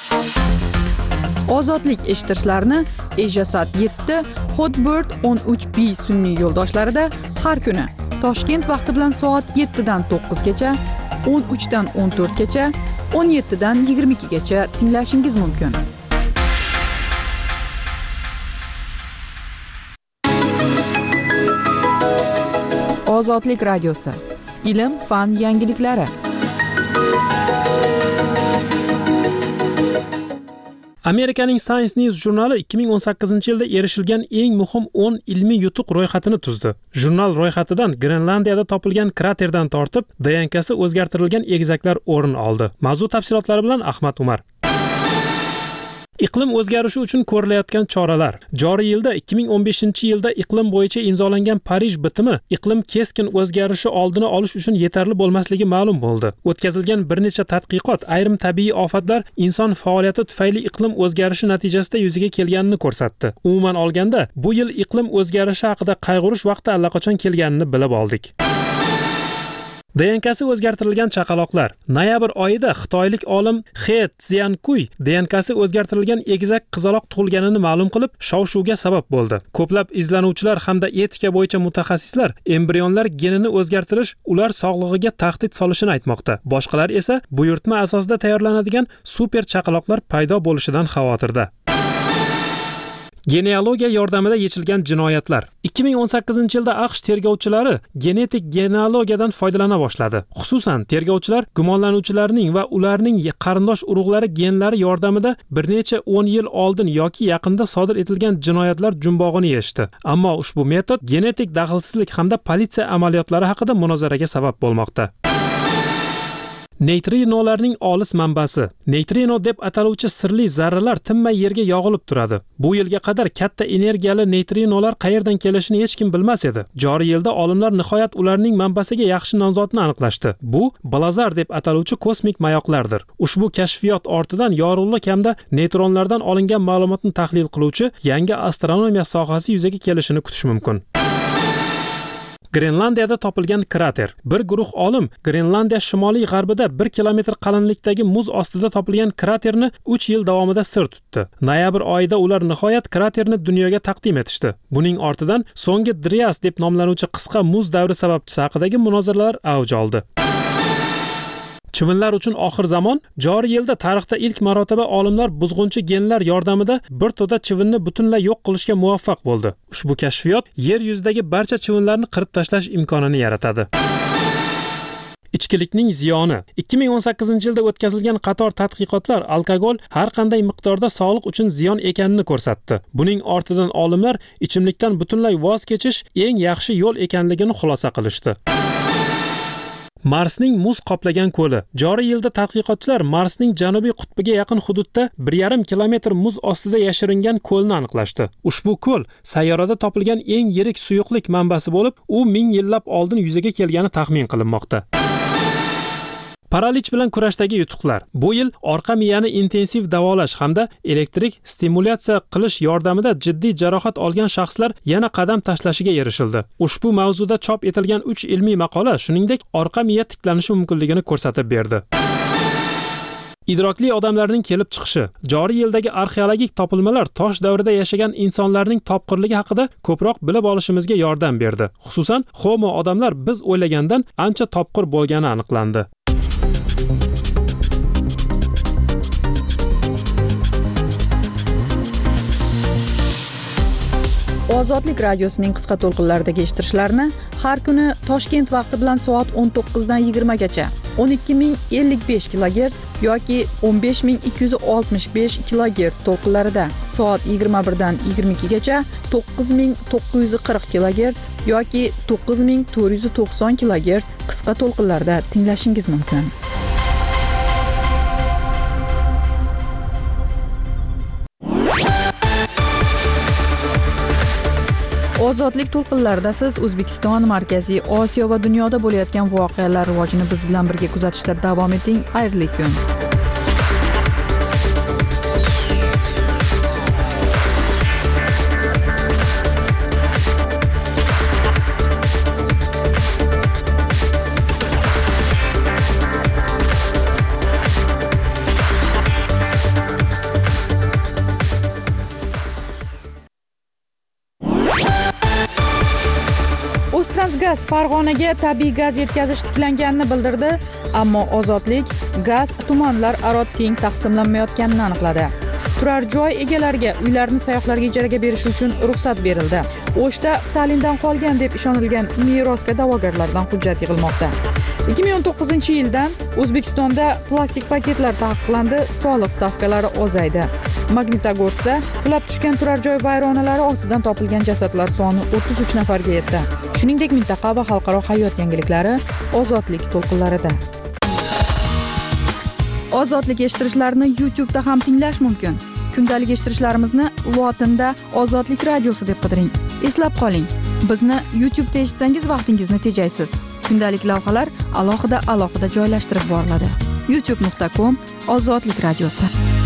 Ozodlik eshittirishlarni Asia Sat 7, Hotbird 13B sun'iy yo'ldoshlarida har kuni Toshkent vaqti bilan soat 7 dan 9 gacha, 13 dan 14 gacha, 17 dan 22 gacha tinglashingiz mumkin. Ozodlik radiosi. Ilm, fan yangiliklari. Amerikaning Science News jurnali 2018-yilda erishilgan eng muhim 10 ilmiy yutuq ro'yxatini tuzdi. Jurnal ro'yxatidan Grenlandiyada topilgan kraterdan tortib, DNKsi o'zgartirilgan egizaklar o'rin oldi. Mavzu tafsilotlari bilan Ahmad Umar. Iqlim o'zgarishi uchun ko'rilayotgan choralar. Joriy yilda 2015-yilda iqlim bo'yicha imzolangan Parij bitimi iqlim keskin o'zgarishi oldini olish uchun yetarli bo'lmasligi ma'lum bo'ldi. O'tkazilgan bir necha tadqiqot ayrim tabiiy ofatlar inson faoliyati tufayli iqlim o'zgarishi natijasida yuzaga kelganini ko'rsatdi. Umuman olganda, bu yil iqlim o'zgarishi haqida qayg'urish vaqti allaqachon kelganini bilib oldik. DNKsi o'zgartirilgan chaqaloqlar. Noyabr oyida xitoylik olim He Xiankuy DNKsi o'zgartirilgan egizak qizaloq tug'ilganini ma'lum qilib, shov-shuvga sabab bo'ldi. Ko'plab izlanuvchilar hamda etika bo'yicha mutaxassislar embrionlar genini o'zgartirish ular sog'lig'iga tahdid solishini aytmoqda. Boshqalar esa buyurtma asosida tayyorlanadigan super chaqaloqlar paydo bo'lishidan xavotirda. Genealogiya yordamida yechilgan jinoyatlar. 2018-yilda AQSh tergovchilari genetik genealogiyadan foydalana boshladi. Xususan, tergovchilar gumonlanuvchilarning va ularning qarindosh urug'lari genlari yordamida bir necha 10 yil oldin yoki yaqinda sodir etilgan jinoyatlar jumbog'ini yechdi. Ammo ushbu metod genetik daxlsizlik hamda politsiya amaliyotlari haqida munozaraga sabab bo'lmoqda. Neytrinolarning olis manbasi. Neytrino deb ataluvchi sirli zarralar tinmay yerga yog'ilib turadi. Bu yilga qadar katta energiyali neytrinolar qayerdan kelishini hech kim bilmas edi. Joriy yilda olimlar nihoyat ularning manbasiga yaxshi nomzodni aniqlashdi. Bu blazar deb ataluvchi kosmik mayoqlardir. Ushbu kashfiyot ortidan yorug'lik hamda neytronlardan olingan ma'lumotni tahlil qiluvchi yangi astronomiya sohasi yuzaga kelishini kutish mumkin. Grenlandiyada topilgan krater. Bir guruh olim Grenlandiya shimoliy g'arbida 1 kilometr qalinlikdagi muz ostida topilgan kraterni 3 yil davomida sir tutdi. Noyabr oyida ular nihoyat kraterni dunyoga taqdim etishdi. Buning ortidan so'nggi Drias deb nomlanuvchi qisqa muz davri sababchisi haqidagi munozaralar avj oldi. Chivinlar uchun oxir zamon. Joriy yilda tarixda ilk marotaba olimlar buzg'unchi genlar yordamida bir to'da chivinni butunlay yo'q qilishga muvaffaq bo'ldi. Ushbu kashfiyot yer yuzidagi barcha chivinlarni qirib tashlash imkonini yaratadi. Ichkilikning ziyoni. 2018-yilda o'tkazilgan qator tadqiqotlar alkogol har qanday miqdorda sog'liq uchun ziyon ekanini ko'rsatdi. Buning ortidan olimlar ichimlikdan butunlay voz kechish eng yaxshi yo'l ekanligini xulosa qilishdi. Marsning muz qoplagan ko'li. Joriy yilda tadqiqotchilar Marsning janubiy qutbiga yaqin hududda 1,5 kilometr muz ostida yashiringan ko'lni aniqlashdi. Ushbu ko'l sayyorada topilgan eng yirik suyuqlik manbasi bo'lib, u 1000 yillab oldin yuzaga kelgani taxmin qilinmoqda. Paralich bilan kurashdagi yutuqlar. Bu yil orqa miyani intensiv davolash hamda elektrik stimulyatsiya qilish yordamida jiddiy jarohat olgan shaxslar yana qadam tashlashiga erishildi. Ushbu mavzuda chop etilgan 3 ilmiy maqola shuningdek orqa miya tiklanishi mumkinligini ko'rsatib berdi. Idrokli odamlarning kelib chiqishi. Joriy yildagi arxeologik topilmalar tosh davrida yashagan insonlarning topqirligi haqida ko'proq bilib olishimizga yordam berdi. Xususan, Homo odamlar biz o'ylagandan ancha topqir bo'lgani aniqlandi. Ozodlik radiosining qisqa to'lqinlaridagi eshittirishlarni har kuni Toshkent vaqti bilan soat 19 dan 20 gacha, 12055 kHz yoki 15265 kHz to'lqinlarida, soat 21 dan 22 gacha 9940 kHz yoki 9490 kHz qisqa to'lqinlarda tinglashingiz mumkin. Ozodlik to'lqinlarida siz O'zbekiston, Markaziy Osiyo va dunyoda bo'layotgan voqealar rivojini biz bilan birga kuzatishda davom eting. Xayrli kun. Transgaz Farg'onaga tabiiy gaz yetkazish tiklanganini bildirdi, ammo Ozodlik gaz tumanlar aro teng taqsimlanmayotganini aniqladi. Turar joy egalariga uylarni sayyohlarga ijaraga berish uchun ruxsat berildi. O'shda Stalindan qolgan deb ishonilgan merosga da'vogarlardan hujjat yig'ilmoqda. 2019-yildan O'zbekistonda plastik paketlar taqiqlandi, soliq stavkalari ozaydi. Magnitogorskda qulab tushgan turar joy vayronalari ostidan topilgan jasadlar soni 33 nafarga yetdi. Shuningdek, mintaqa va xalqaro hayot yangiliklari Ozodlik to'lqinlarida. Ozodlik eshittirishlarni YouTube'da ham tinglash mumkin. Kundalik eshittirishlarimizni lotinda Ozodlik radiosi deb qidiring. Eslab qoling, bizni YouTube'da eshitsangiz vaqtingizni tejaysiz. Kundalik lavhalar alohida joylashtirib boriladi. youtube.com/Ozodlik radiosi.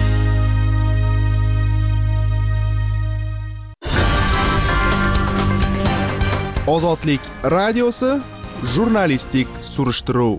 Ozodlik radiosi jurnalistik surishtiruv.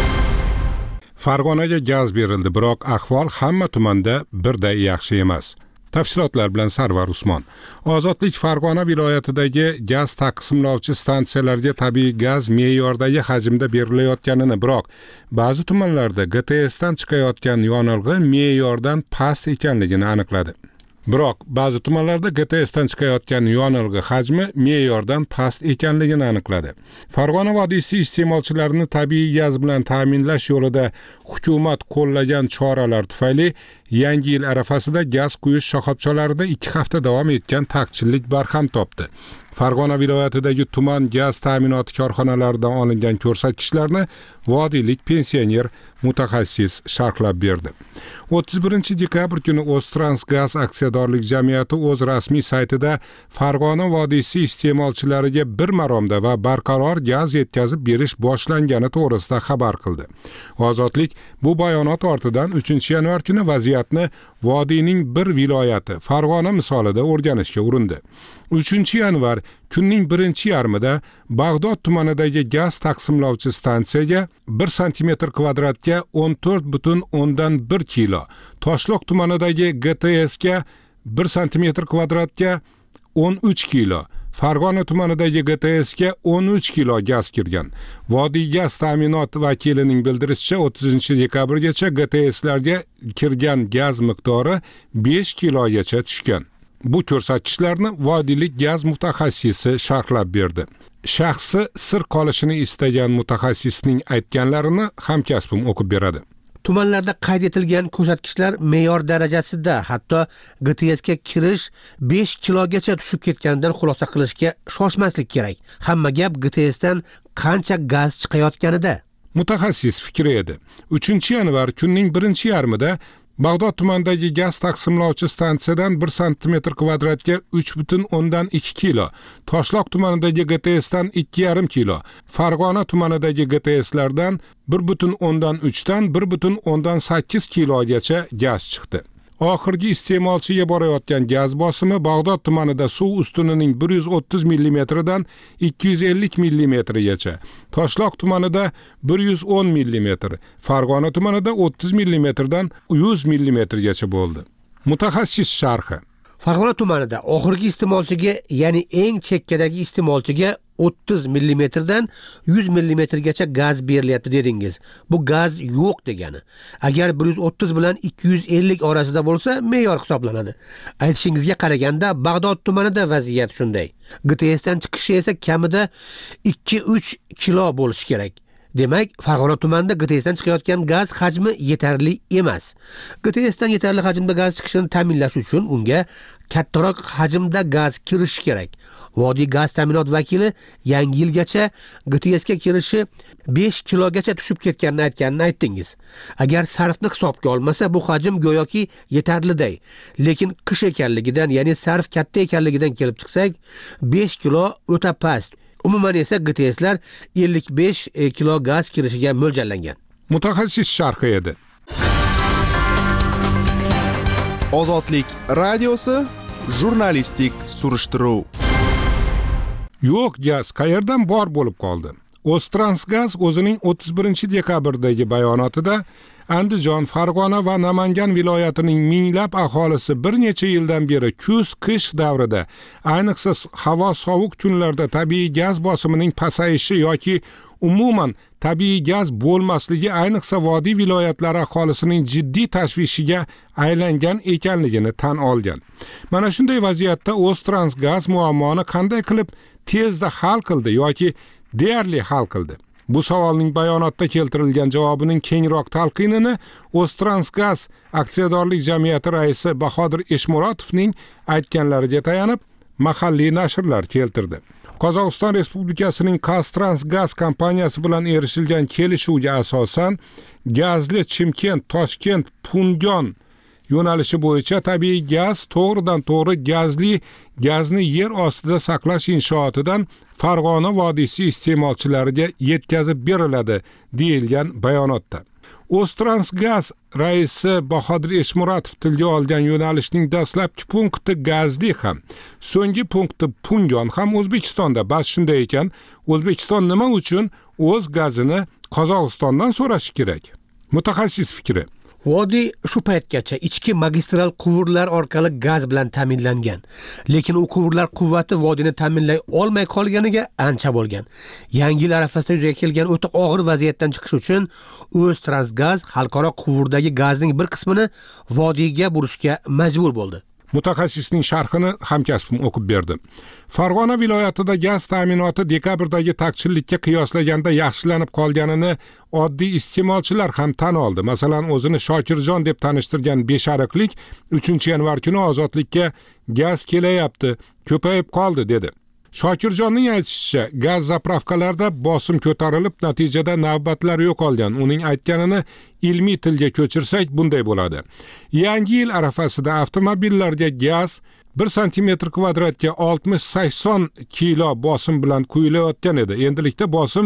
Farg'onaga gaz berildi, biroq ahvol hamma tumanda birday yaxshi emas. Tafsilotlar bilan Sarvar Usmon. Ozodlik Farg'ona viloyatidagi gaz taqsimlovchi stansiyalarga tabiiy gaz me'yordagi hajmda berilayotganini, biroq ba'zi tumanlarda GTSdan chiqayotgan yonilg'i me'yordan past ekanligini aniqladi. Biroq ba'zi tumanlarda GTSdan chiqayotgan yonilg'i hajmi me'yordan past ekanligini aniqladi. Farg'ona vodiysi iste'molchilarini tabiiy gaz bilan ta'minlash yo'lida hukumat qo'llagan choralar tufayli yangi yil arafasida gaz quyish shoxobchalarida 2 hafta davom etgan taqchillik barham topdi. Farg'ona viloyatidagi tuman gaz ta'minoti korxonalaridan olingan ko'rsatkichlarni vodiylik pensioner mutaxassis sharhlab berdi. 31 dekabr kuni O'ztransgaz aksiyadorlik jamiyati o'z rasmiy saytida Farg'ona vodiysi iste'molchilariga bir maromda va barqaror gaz yetkazib berish boshlangani to'g'risida xabar qildi. Ozodlik bu bayonot ortidan 3-yanvar kuni vaziyatni vodiyning bir viloyati Farg'ona misolida o'rganishga urindi. 3-yanvar kunning birinchi yarmida Bag'dod tumanidagi gaz taqsimlovchi stansiyaga 1 santimetr kvadratga 14,1 kilo, Toshloq tumanidagi GTSga 1 santimetr kvadratga 13 kilo, Farg'ona tumanidagi GTSga 13 kilo gaz kirgan. Vodiy gaz ta'minot vakilining bildirishicha 30 dekabrgacha GTSlarga kirgan gaz miqdori 5 kilogacha tushgan. Bu ko'rsatkichlarni vodiylik gaz mutaxassisi sharhlab berdi. Shaxsi sir qolishini istagan mutaxassisning aytganlarini hamkasbim o'qib beradi. Tumanlarda qayd etilgan ko'rsatkichlar me'yor darajasida, hatto GTSga kirish 5 kilogacha tushib ketganidan xulosa qilishga shoshmaslik kerak. Hamma gap GTSdan qancha gaz chiqayotganida. Mutaxassis fikri edi. 3-yanvar kunning birinchi yarmida Bag'dod tumanidagi gaz taqsimlovchi stansiyadan 1 santimetr kvadratga 3,2 kilo, Toshloq tumanidagi GTSdan 2,5 kilo, Farg'ona tumanidagi GTSlardan 1,3 dan 1,8 kilogacha gaz chiqdi. Oxirgi iste'molchiga borayotgan gaz bosimi Bag'dod tumanida suv ustunining 130 mm dan 250 mm gacha, Toshloq tumanida 110 mm, Farg'ona tumanida 30 mm dan 100 mm gacha bo'ldi. Mutaxassis sharhi: Farg'ona tumanida oxirgi iste'molchiga, ya'ni eng chekkadagi iste'molchiga 30 mm dan 100 mm gacha gaz berilyapti dedingiz. Bu gaz yo'q degani. Agar 130 bilan 250 orasida bo'lsa, me'yor hisoblanadi. Aytishingizga qaraganda Bag'dod tumanida vaziyat shunday. GTSdan chiqishi esa kamida 2-3 kilo bo'lishi kerak. Demak, Farg'ona tumanida GTSdan chiqayotgan gaz hajmi yetarli emas. GTSdan yetarli hajmda gaz chiqishini ta'minlash uchun unga kattaroq hajmda gaz kirishi kerak. Vodiy gaz ta'minot vakili yangi yilgacha GTSga kirishi 5 kilogacha tushib ketganini aytdingiz. Agar sarfni hisobga olmasa, bu hajm go'yoki yetarliday. Lekin qish ekanligidan, ya'ni sarf katta ekanligidan kelib chiqsak, 5 kilo o'ta past. Umuman esa GTSlar 55 kilo gaz kirishiga mo'ljallangan. Mutaxassis sharhi edi. Ozodlik radiosi jurnalistik surishtiruv. Yo'q, gaz qayerdan bor bo'lib qoldi? O'ztransgaz o'zining 31-dekabrdagi bayonotida Andijon, Farg'ona va Namangan viloyatining minglab aholisi bir necha yildan beri kuz-qish davrida, ayniqsa havo sovuq kunlarda tabiiy gaz bosimining pasayishi yoki umuman tabiiy gaz bo'lmasligi ayniqsa vodiy viloyatlari aholisining jiddiy tashvishiga aylangan ekanligini tan olgan. Mana shunday vaziyatda O'ztransgaz muammoni qanday qilib tezda hal qildi yoki deyarli hal qildi? Bu savolning bayonotda keltirilgan javobining kengroq talqinini O'ztransgaz aksiyadorlik jamiyati raisi Bahodir Eshmurotovning aytganlariga tayanib mahalliy nashrlar keltirdi. Qozog'iston Respublikasining Qastrans kompaniyasi bilan erishilgan kelishuvga asosan gazli Chimkent, Toshkent, Punjon yo'nalishi bo'yicha tabiiy gaz to'g'ridan to'g'ri gazni yer ostida saqlash inshootidan Farg'ona vodiysi iste'molchilariga yetkazib beriladi deyilgan bayonotda. O'ztransgaz raisi Bahodir Eshmuratov tilga olgan yo'nalishning dastlabki punkti gazli ham, so'nggi punkti Punjon ham O'zbekistonda. Bas shunday ekan, O'zbekiston nima uchun o'z gazini Qozog'istondan so'rashi kerak? Mutaxassis fikri. Vodiy shu paytgacha ichki magistral quvurlar orqali gaz bilan ta'minlangan. Lekin u quvurlar quvvati vodiyni ta'minlay olmay qolganiga ancha bo'lgan. Yangi yil arafasida yuzaga kelgan o'ta og'ir vaziyatdan chiqish uchun O'ztransgaz xalqaro quvurdagi gazning bir qismini vodiyga burishga majbur bo'ldi. Mutaxassisning sharhini hamkasbim o'qib berdi. Farg'ona viloyatida gaz ta'minoti dekabrdagi taqchillikka qiyoslaganda yaxshilanib qolganini oddiy iste'molchilar ham tan oldi. Masalan, o'zini Shokirjon deb tanishtirgan Beshariqlik 3-yanvar kuni Ozodlikka gaz kelayapti, ko'payib qoldi dedi. Shokirjonning aytishicha, gaz zapravkalarda bosim ko'tarilib, natijada navbatlar yo'qolgan. Uning aytganini ilmiy tilga ko'chirsak bunday bo'ladi. Yangi yil arafasida avtomobillarga gaz 1 santimetr kvadratga 60-80 kilo bosim bilan quyilayotgan edi. Endilikda bosim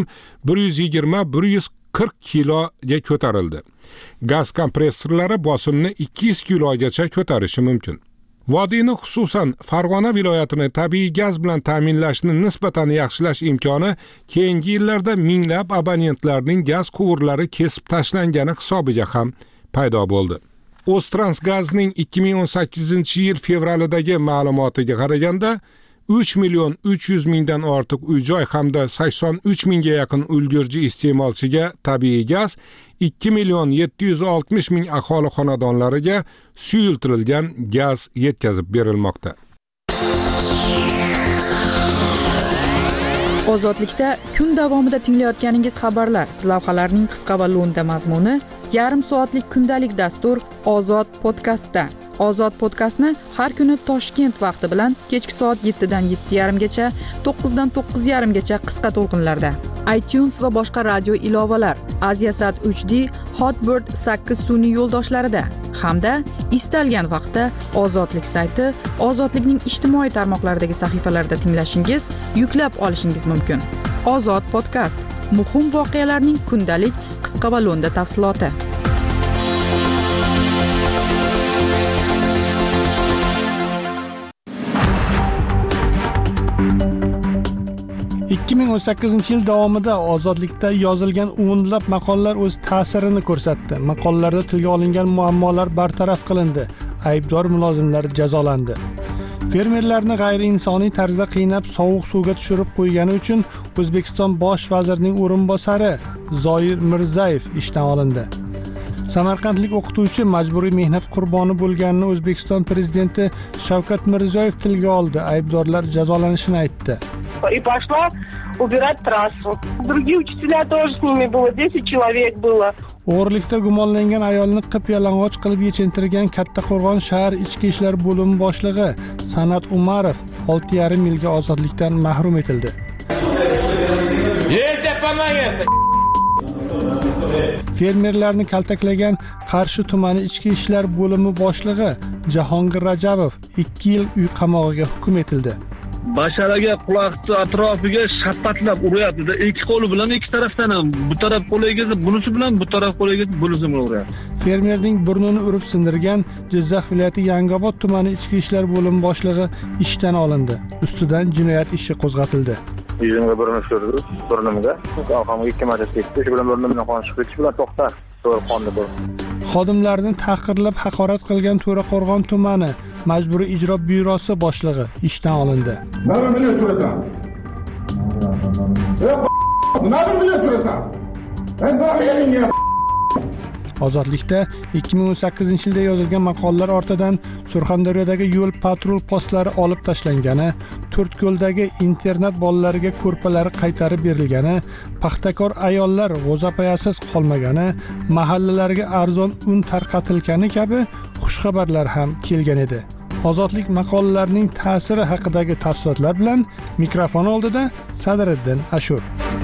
120-140 kiloga ko'tarildi. Gaz kompressorlari bosimni 200 kilogacha ko'tarishi mumkin. Vodiyni, xususan Farg'ona viloyatini tabiiy gaz bilan ta'minlashni nisbatan yaxshilash imkoni keyingi yillarda minglab abonentlarning gaz quvurlari kesib tashlangani hisobiga ham paydo bo'ldi. O'ztransgazning 2018-yil fevralidagi ma'lumotiga qaraganda 3.300.000 dan ortiq uy-joy hamda 83.000 ga yaqin ulgurji iste'molchiga tabiiy gaz, 2.760.000 aholi xonadonlariga suyultirilgan gaz yetkazib berilmoqda. Ozodlikda kun davomida tinglayotganingiz xabarlar, lavhalarning qisqa va lo'nda mazmuni, yarim soatlik kundalik dastur Ozod podkastda. Ozod podkastni har kuni Toshkent vaqti bilan kechki soat 7 dan 7:30 gacha, 9 dan 9:30 gacha qisqa to'lqinlarda. iTunes va boshqa radio ilovalar, Aziasat 3D, Hotbird 8 sun'iy yo'ldoshlarida hamda istalgan vaqtda Ozodlik sayti, Ozodlikning ijtimoiy tarmoqlaridagi sahifalarida tinglashingiz, yuklab olishingiz mumkin. Ozod podkast, muhim voqealarning kundalik qisqa va lo'nda tafsiloti. 2018-yil davomida Ozodlikda yozilgan o'nlab maqolalar o'z ta'sirini ko'rsatdi. Maqolalarda tilga olingan muammolar bartaraf qilindi, aybdor mulozimlar jazolandi. Fermerlarni g'ayriinsoniy tarzda qiynab sovuq suvga tushirib qo'ygani uchun O'zbekiston bosh vazirining o'rinbosari Zoir Mirzayev ishdan olindi. Samarqandlik o'qituvchi majburiy mehnat qurboni bo'lganini O'zbekiston prezidenti Shavkat Mirziyoyev tilga oldi, aybdorlar jazolanishini aytdi. Пошла убирать трассу. Другие учителя тоже с ними было, 10 человек было. O'g'rilikda gumonlangan ayolni qip-yalang'och qilib yechintirgan Kattaqo'rg'on shahar ichki ishlar bo'limi boshlig'i San'at Umarov 6,5 yilga ozodlikdan mahrum etildi. Fermerlarni kaltaklagan Qarshi tumani ichki ishlar bo'limi boshlig'i Jahongir Rajabov 2 yil uy qamog'iga hukm etildi. Basharaga quloqni atrofiga shapatlab uryapti-da, ikki qo'li bilan ikki tarafdan ham, bu taraf qo'liga, bunisi bilan bu taraf qo'liga, bunisi bilan uryapti. Fermerning burnini urib sindirgan Jizzax viloyati Yangiobod tumani ichki ishlar bo'limi boshlig'i ishdan olindi. Ustidan jinoyat ishi qo'zg'atildi. Yuzimga birini tushirdi, burnimga. Orqamga 2 marta tekdi, shu bilan burnimdan qon chiqib ketishi bilan to'xtar. Qonni bu. Xodimlarni tahqirlab haqorat qilgan To'raqo'rg'on tumani majburiy ijro byurosi boshlig'i ishdan olindi. Nima bilan turasan? Nima bilan turasan? Ozodlikda 2018-yilda yozilgan maqolalar ortidan Surxondaryodagi yo'l patrul postlari olib tashlangani, To'rtko'ldagi internat bolalariga ko'rpalari qaytarib berilgani, paxtakor ayollar g'o'zapayasiz qolmagani, mahallalarga arzon un tarqatilgani kabi xushxabarlar ham kelgan edi. Ozodlik maqolalarining ta'siri haqidagi tafsilotlar bilan mikrofon oldida Sadriddin Ashur.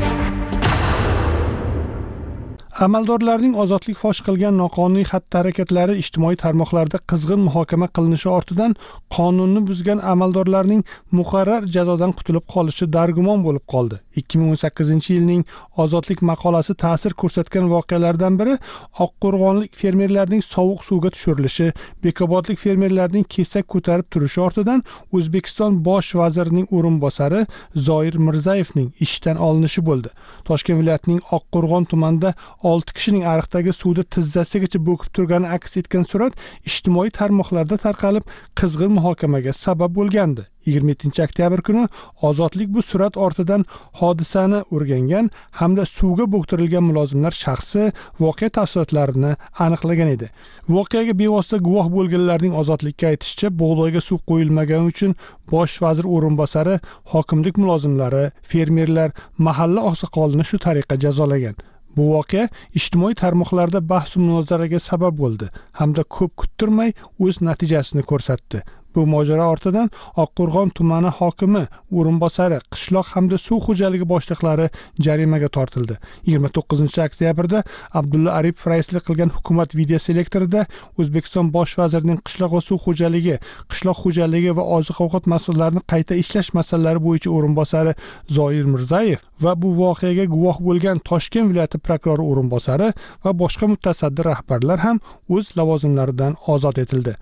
Amaldorlarning ozodlik fosh qilgan noqonuniy xatti-harakatlari ijtimoiy tarmoqlarda qizg'in muhokama qilinishi ortidan qonunni buzgan amaldorlarning muqarrar jazodan qutulib qolishi dargumon bo'lib qoldi. 2018-yilning ozodlik maqolasi ta'sir ko'rsatgan voqealardan biri Oqqo'rg'onlik fermerlarning sovuq suvga tushirilishi, Bekobodlik fermerlarning kesak ko'tarib turishi ortidan O'zbekiston bosh vazirining o'rinbosari Zoir Mirzayevning ishdan olinishi bo'ldi. Toshkent viloyatining Oqqo'rg'on tumanida 6 kishining ariqdagi suvda tizzasigacha bo'kib turgani aks etgan surat ijtimoiy tarmoqlarda tarqalib, qizg'in muhokamaga sabab bo'lgandi. 27-oktyabr kuni Ozodlik bu surat ortidan hodisani o'rgangan hamda suvga bo'ktirilgan mulozimlar shaxsi voqea tafsilotlarini aniqlagan edi. Voqeaga bevosita guvoh bo'lganlarning Ozodlikka aytishicha, bug'doyga suv qo'yilmagani uchun bosh vazir o'rinbosari, hokimlik mulozimlari, fermerlar, mahalla oqsoqolini shu tariqa jazolagan. Bu voqea ijtimoiy tarmoqlarda bahs va munozaraga sabab bo'ldi hamda ko'p kuttirmay o'z natijasini ko'rsatdi. Bu mojaro ortidan Oqqo'rg'on tumani hokimi o'rinbosari, qishloq hamda suv xo'jaligi boshliqlari jarimaga tortildi. 29-oktyabrda Abdulla Aripov raislik qilgan hukumat videoselektorida O'zbekiston bosh vazirining qishloq va suv xo'jaligi, qishloq xo'jaligi va oziq-ovqat mas'ullarini qayta ishlash masalalari bo'yicha o'rinbosari Zoir Mirzayev va bu voqeaga guvoh bo'lgan Toshkent viloyati prokurori o'rinbosari va boshqa mutasaddi rahbarlar ham o'z lavozimlaridan ozod etildi.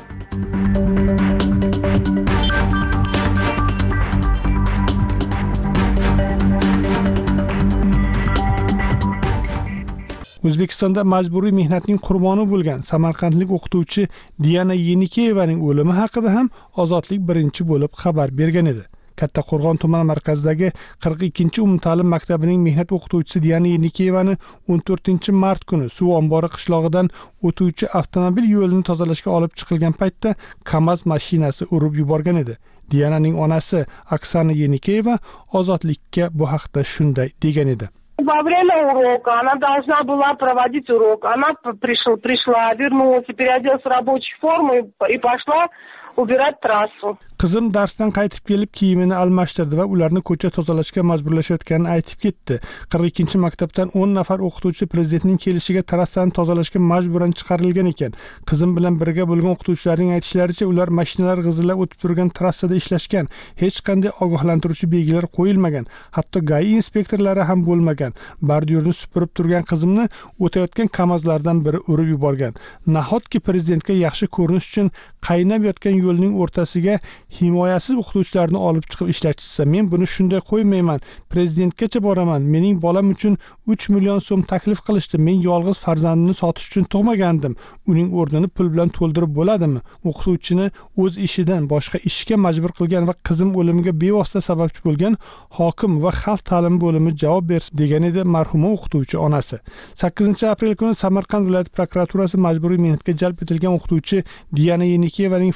O'zbekistonda majburiy mehnatning qurboni bo'lgan samarqandlik o'qituvchi Diana Yenikeyevaning o'limi haqida ham Ozodlik birinchi bo'lib xabar bergan edi. Kattaqo'rg'on tumani markazidagi 42-umumta'lim maktabining mehnat o'qituvchisi Diana Yenikeyevani 14-mart kuni suv ombori qishlog'idan o'tuvchi avtomobil yo'lini tozalashga olib chiqilgan paytda KAMAZ mashinasi urib yuborgan edi. Diananing onasi Oksana Yenikeyeva Ozodlikka bu haqda shunday degan edi. Во время урока она должна была проводить урок. Она пришла, вернулась, переоделась в рабочую форму и пошла убирать трассу. Qizim darsdan qaytib kelib kiyimini almashtirdi va ularni ko'cha tozalashga majburlashayotganini aytib ketdi. 42-maktabdan 10 nafar o'qituvchi prezidentning kelishiga trassani tozalashga majburan chiqarilgan ekan. Qizim bilan birga bo'lgan o'qituvchilarning aytishlaricha, ular mashinalar g'izillab o'tib turgan trassada ishlashgan. Hech qanday ogohlantiruvchi belgilar qo'yilmagan. Hatto GAI inspektorlari ham bo'lmagan. Bordyurni supurib turgan qizimni o'tayotgan KAMAZlardan biri urib yuborgan. Nahotki prezidentga yaxshi ko'rinish uchun qaynab yotgan yo'lning o'rtasiga himoyasiz o'qituvchilarni olib chiqib ishlatishsa, men buni shunday qo'ymayman. Prezidentgacha boraman. Mening bolam uchun 3 million so'm taklif qilishdi. Men yolg'iz farzandimni sotish uchun tug'magandim. Uning o'rnini pul bilan to'ldirib bo'ladimi? O'qituvchini o'z ishidan boshqa ishga majbur qilgan va qizim o'limiga bevosita sababchi bo'lgan hokim va xalq ta'limi bo'limi javob bersin, degan edi marhuma o'qituvchi onasi. 8-aprel kuni Samarqand viloyat prokuraturasi majburiy mehnatga jalb etilgan o'qituvchi Diana Yenikeyevaning fojia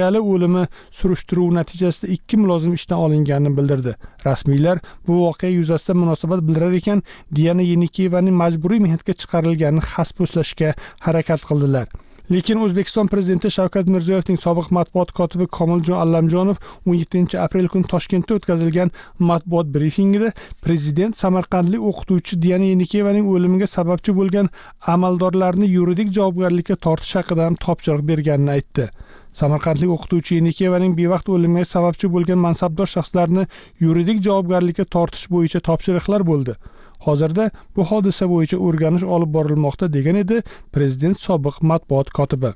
voqeali o'limi surishtiruv natijasida 2 mulozim ishdan olinganini bildirdi. Rasmiylar bu voqea yuzasidan munosabat bildirar ekan, Diana Yenikeyevaning majburiy mehnatga chiqarilganini xaspo'slashga harakat qildilar. Lekin O'zbekiston prezidenti Shavkat Mirziyoyevning sobiq matbuot kotibi Komiljon Allamjonov 17-aprel kuni Toshkentda o'tkazilgan matbuot brifingida prezident samarqandlik o'qituvchi Diana Yenikeyevaning o'limiga sababchi bo'lgan amaldorlarni yuridik javobgarlikka tortish haqida ham topshiriq berganini aytdi. Samarqandlik o'qituvchi Yenikeyevaning bevaqt o'limiga sababchi bo'lgan mansabdor shaxslarni yuridik javobgarlikka tortish bo'yicha topshiriqlar bo'ldi. Hozirda bu hodisa bo'yicha o'rganish olib borilmoqda degan edi prezident sobiq matbuot kotibi.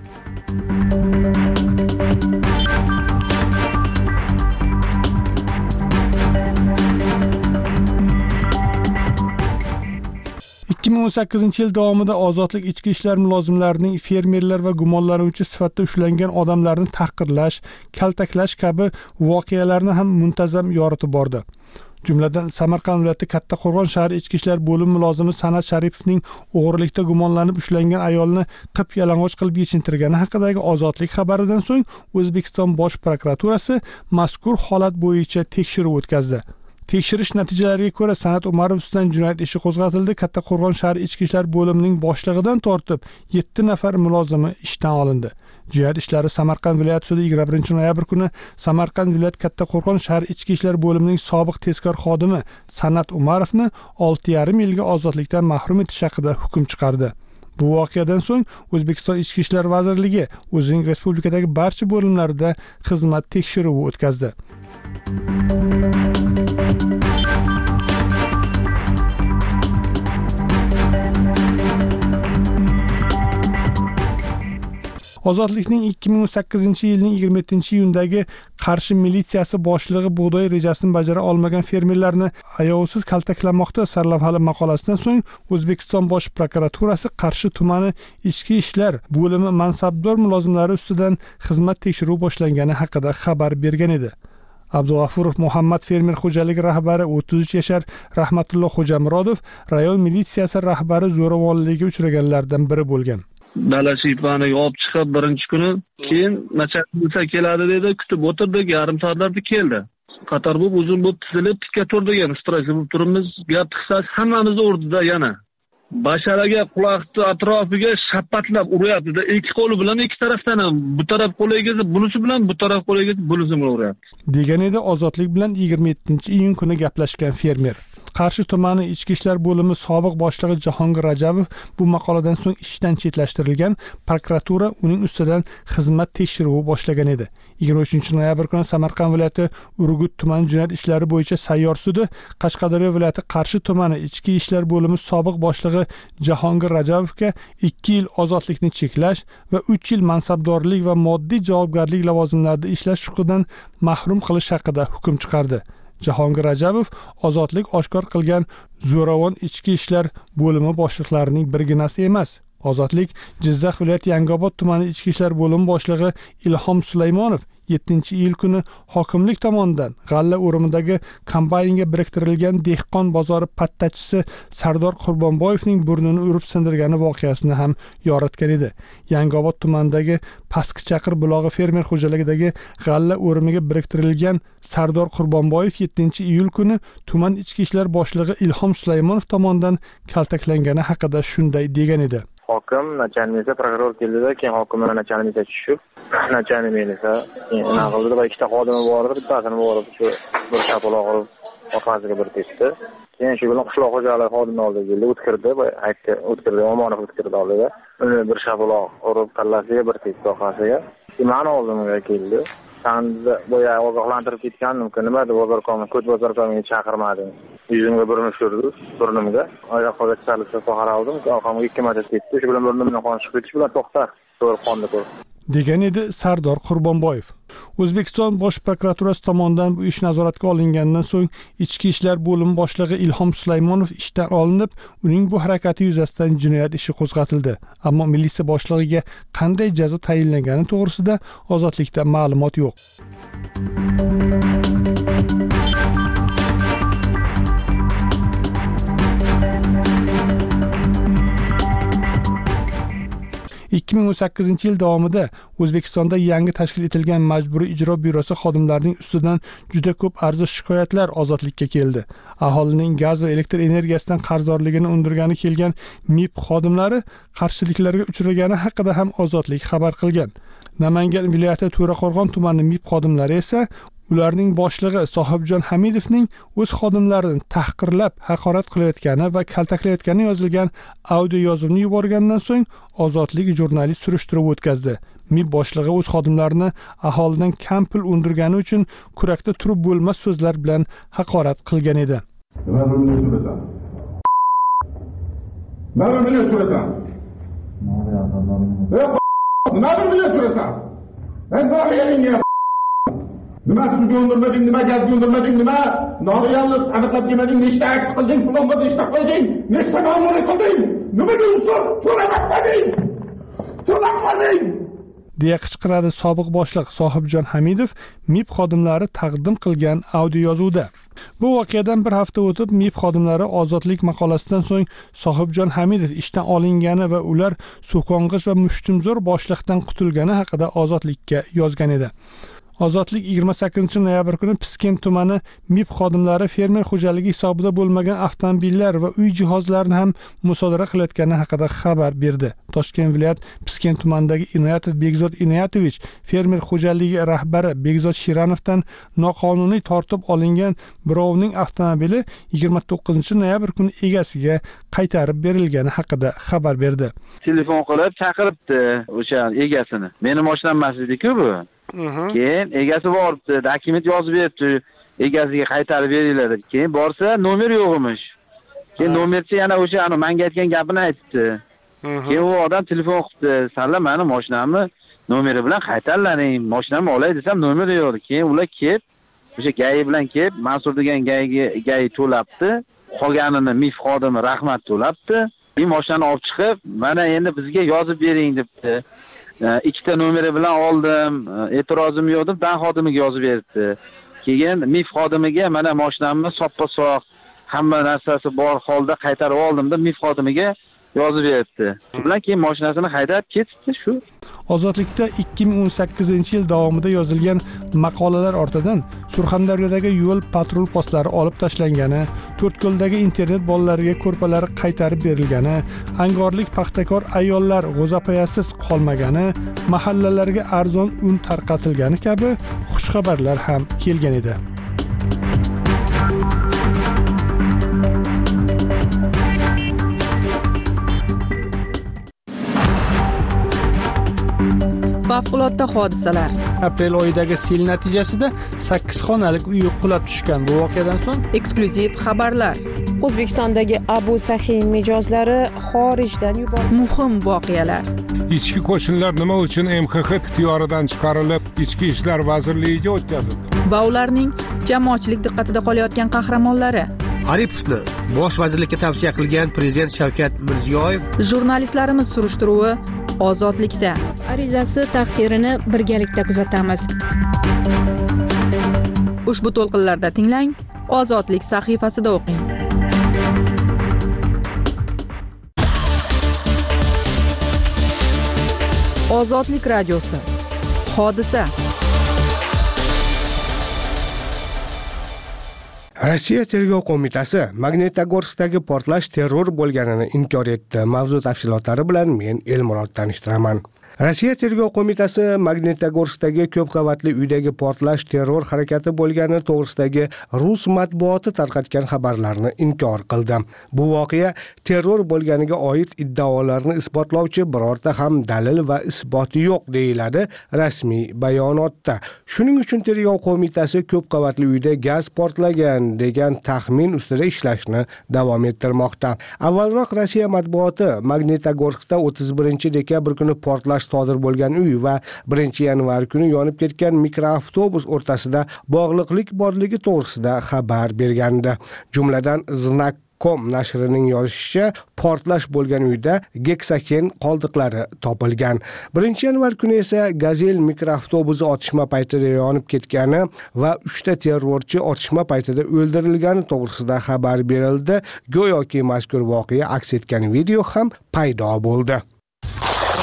...2018 yil davomida ozodlik ichki ishlar mulozimlarining fermerlar va gumonlanuvchi sifatida ushlangan odamlarni tahqirlash, kaltaklash kabi voqealarni ham muntazam yoritib bordi. Jumladan Samarqand viloyati Kattaqo'rg'on shahar ichki ishlar bo'limi mulozimi San'at Sharipovning o'g'rilikda gumonlanib ushlangan ayolni qip-yalang'och qilib yechintirgani haqidagi ozodlik xabaridan so'ng O'zbekiston Bosh prokuraturasi mazkur holat bo'yicha tekshiruv o'tkazdi. Tekshirish natijalariga ko'ra San'at Umarov ustidan jinoyat ishi qo'zg'atildi. Kattaqo'rg'on shahar ichki ishlar bo'limining boshlig'idan tortib 7 nafar mulozimi ishdan olindi. Jinoyat ishlari Samarqand viloyat sudi 21 noyabr kuni Samarqand viloyat Kattaqo'rg'on shahar ichki ishlar bo'limining sobiq tezkor xodimi San'at Umarovni 6,5 yilga ozodlikdan mahrum etish haqida hukm chiqardi. Bu voqeadan so'ng O'zbekiston Ichki ishlar vazirligi o'zining respublikadagi barcha bo'limlarida xizmat tekshiruvi o'tkazdi. Ozodlikning 2018 yilning 27-iyundagi Qarshi militsiyasi boshlig'i bug'doy rejasini bajara olmagan fermerlarni ayovsiz kaltaklamoqda sarlavhali maqolasidan so'ng O'zbekiston Bosh prokuraturasi Qarshi tumani ichki ishlar bo'limi mansabdor mulozimlari ustidan xizmat tekshiruvi boshlangani haqida xabar bergan edi. Abdug'afurov Muhammad fermer xo'jaligi rahbari 33 yashar Rahmatulloh Xo'jamurodov rayon militsiyasi rahbari zo'ravonlikka uchraganlardan biri bo'lgan. Dalashipaniga olib chiqib birinchi kuni, keyin nachalnik keladi dedi, kutib o'tirdik, yarim soatlarda keldi. Qator bo'lib uzun bo'lib tizilib tikka turdi, yana stressli bo'lib turibmiz. Gap qisasi hammamizni urdida yana. Basharaga quloqni atrofiga shapatlab uryapti-da, ikki qo'li bilan ikki tarafdan ham, bu taraf qo'liga, bunisi bilan bu taraf qo'liga, bunisi bilan uryapti. Degan edi Ozodlik bilan 27-iyun kuni gaplashgan fermer. Qarshi tumani ichki ishlar bo'limi sobiq boshlig'i Jahongir Rajabov bu maqoladan so'ng ishdan chetlashtirilgan, prokuratura uning ustidan xizmat tekshiruvi boshlagan edi. 23 noyabr kuni Samarqand viloyati Urgut tumani jinoyat ishlari bo'yicha sayyor sudi Qashqadaryo viloyati Qarshi tumani ichki ishlar bo'limi sobiq boshlig'i Jahongir Rajabovga 2 yil ozodlikni cheklash va 3 yil mansabdorlik va moddiy javobgarlik lavozimlarida ishlash huquqidan mahrum qilish haqida hukm chiqardi. Jahongir Rajabov ozodlik oshkor qilgan zo'ravon ichki ishlar bo'limi boshliqlarining birginasi emas. Ozodlik Jizzax viloyati Yangiobod tumani ichki ishlar bo'limi boshlig'i Ilhom Sulaymonov 7-iyul kuni hokimlik tomonidan g'alla o'rimidagi kombaynga biriktirilgan dehqon bozori pattachisi Sardor Qurbonboyevning burnini urib sindirgani voqeasini ham yoritgan edi. Yangiobod tumanidagi Pastkichaqir bulog'i fermer xo'jaligidagi g'alla o'rimiga biriktirilgan Sardor Qurbonboyev 7-iyul kuni tuman ichki ishlar boshlig'i Ilhom Sulaymonov tomonidan kaltaklangani haqida shunday degan edi. Hokim nachalnikka prokuror keldida, keyin hokim bilan nachalnikka tushib, nachalnik melisa, nima qildi va ikkita xodimi bor edi, bittasini borib shu bir shapaloq urib orqasiga bir tepdi. Keyin shu bilan qishloq xo'jaligi xodimi oldiga keldi, o'tkirdi, o'tkirdi, Omonov o'tkirdi oldiga. Uni bir shapaloq urib kallasiga bir tepdi orqasiga. Keyin oldimga keldi. Sanda boya ogohlantirib ketgandim-ku, nima deb bozorkomni, ko'ch bozorkomiga chaqirmadim. Yuzimga burnish urdi, burnimga. Oyoqqa chiqarib qaraldim, orqamga 2 marta tepdi. Shu bilan burnimdan qon chiqib ketishi bilan to'xtar, to'g'ri qonni ko'r. degan edi Sardor Qurbonboyev. O'zbekiston Bosh prokuraturasi tomonidan bu ish nazoratga olingandan so'ng Ichki ishlar bo'limi boshlig'i Ilhom Sulaymonov ishdan olinib, uning bu harakati yuzasidan jinoyat ishi qo'zg'atildi. Ammo militsiya boshlig'iga qanday jazo tayinlangani to'g'risida ozodlikda ma'lumot yo'q. 2018-yil davomida O'zbekistonda yangi tashkil etilgan Majburiy ijro byurosi xodimlarining ustidan juda ko'p arzish shikoyatlar ozodlikka keldi. Aholining gaz va elektr energiyasidan qarzdorligini undirgani kelgan MIB xodimlari qarshiliklarga uchragani haqida ham ozodlik xabar qilgan. Namangan viloyati To'raqo'rg'on tumani MIB xodimlari esa ularning boshlig'i Sohibjon Hamidovning o'z xodimlarini tahqirlab, haqorat qilayotgani va kaltaklayotgani yozilgan audio yozuvni yuborgandan so'ng Ozodlik jurnalist surishtiruv o'tkazdi. MIB boshlig'i o'z xodimlarini aholidan kam pul undirgani uchun kurakda turib bo'lmas so'zlar bilan haqorat qilgan edi. Nima suvga undirmading, nima gazga undirmading, nima noreallik aniqlab kelmading, nechta akt qilding, pulonga nechta qo'yding, nechta ma'muriy qilding, nimaga usul to'lamading? deya qichqiradi sobiq boshliq Sohibjon Hamidov MIB xodimlari taqdim qilgan audio yozuvda. Bu voqeadan bir hafta o'tib MIB xodimlari ozodlik maqolasidan so'ng Sohibjon Hamidov ishdan olingani va ular so'kong'ich va mushtumzo'r boshliqdan qutulgani haqida ozodlikka yozgan edi. Ozodlik 28-noyabr kuni Piskent tumani MIB xodimlari fermer xo'jaligi hisobida bo'lmagan avtomobillar va uy jihozlarini ham musodara qilayotgani haqida xabar berdi. Toshkent viloyat Piskent tumanidagi Inoyatov Begzod Inoyatovich fermer xo'jaligi rahbari Begzod Shiranovdan noqonuniy tortib olingan birovning avtomobili 29-noyabr kuni egasiga qaytarib berilgani haqida xabar berdi. Telefon qilib chaqiribdi o'sha egasini. Meni mashinam emas edi-ku bu. Keyin egasi boribdi, dokument yozib beribdi, egasiga qaytarib beringlar deb. Keyin borsa, nomer yo'q emish. Keyin nomerchi yana o'sha menga aytgan gapini aytdi. Keyin u odam telefon qilibdi, "Salla meni mashinamni nomeri bilan qaytarlaring, mashinamni olay desam nomeri yo'q." Keyin ular kelib, o'sha gayi bilan kelib, Mansur degan gayi to'labdi, qolganini MIB xodimi Rahmat to'labdi. Men mashinani olib chiqib, "Mana endi bizga yozib bering" debdi. Ikkita nomeri bilan oldim, e'tirozim yo'q deb dan xodimiga yozib berdi. Keyin MIB xodimiga mana mashinamni soppa-soq, hamma narsasi bor holda qaytarib oldim deb MIB xodimiga yozib berdi. Shu bilan keyin mashinasini haydab ketdi shu. Ozodlikda 2018-yil davomida yozilgan maqolalar ortidan Surxondaryodagi yo'l patrul postlari olib tashlangani, To'rtko'ldagi internet bolalariga ko'rpalari qaytarib berilgani, angorlik paxtakor ayollar g'o'zapoyasiz qolmagani, mahallalarga arzon un tarqatilgani kabi xushxabarlar ham kelgan edi. Favqulodda hodisalar. Aprel oyidagi sel natijasida 8 xonalik uy qulab tushgan. Bu voqeadan so'ng eksklyuziv xabarlar. O'zbekistondagi Abu Sahin mijozlari xorijdan yuborildi. Muhim voqealar. Ichki qo'shinlar nima uchun MXX ixtiyoridan chiqarilib, Ichki ishlar vazirligiga o'tkazildi? Va ularning jamoatchilik diqqatida qolayotgan qahramonlari. Aripovni bosh vazirlikka tavsiya qilgan prezident Shavkat Mirziyoyev. Jurnalistlarimiz surishtiruvi Ozodlikda. Arizasi taqdirini birgalikda kuzatamiz. Ushbu to'lqinlarda tinglang, Ozodlik sahifasida o'qing. Ozodlik radiosi. Hodisa. Rossiya tergov qo'mitasi Magnitogorskdagi portlash terror bo'lganini inkor etdi. Mavzu tafsilotlari bilan men Elmurod tanishtiraman. Rossiya tergov qo'mitasi Magnitogorskdagi ko'p qavatli uydagi portlash terror harakati bo'lgani to'g'risidagi rus matbuoti tarqatgan xabarlarni inkor qildi. Bu voqea terror bo'lganiga oid iddaolarni isbotlovchi birorta ham dalil va isboti yo'q deyiladi rasmiy bayonotda. Shuning uchun tergov qo'mitasi ko'p qavatli uyda gaz portlagan degan taxmin ustida ishlashni davom ettirmoqda. Avvalroq Rossiya matbuoti Magnitogorskda 31 dekabr kuni portlash sodir bo'lgan uy va 1-yanvar kuni yonib ketgan mikroavtobus o'rtasida bog'liqlik borligi to'g'risida xabar bergandi. Jumladan Znak.com nashrining yozishicha, portlash bo'lgan uyda geksaken qoldiqlari topilgan. 1-yanvar kuni esa Gazel mikroavtobusi otishma paytida yonib ketgani va 3 ta terrorchi otishma paytida o'ldirilgani to'g'risida xabar berildi. Go'yoki mazkur voqea aks etgan video ham paydo bo'ldi.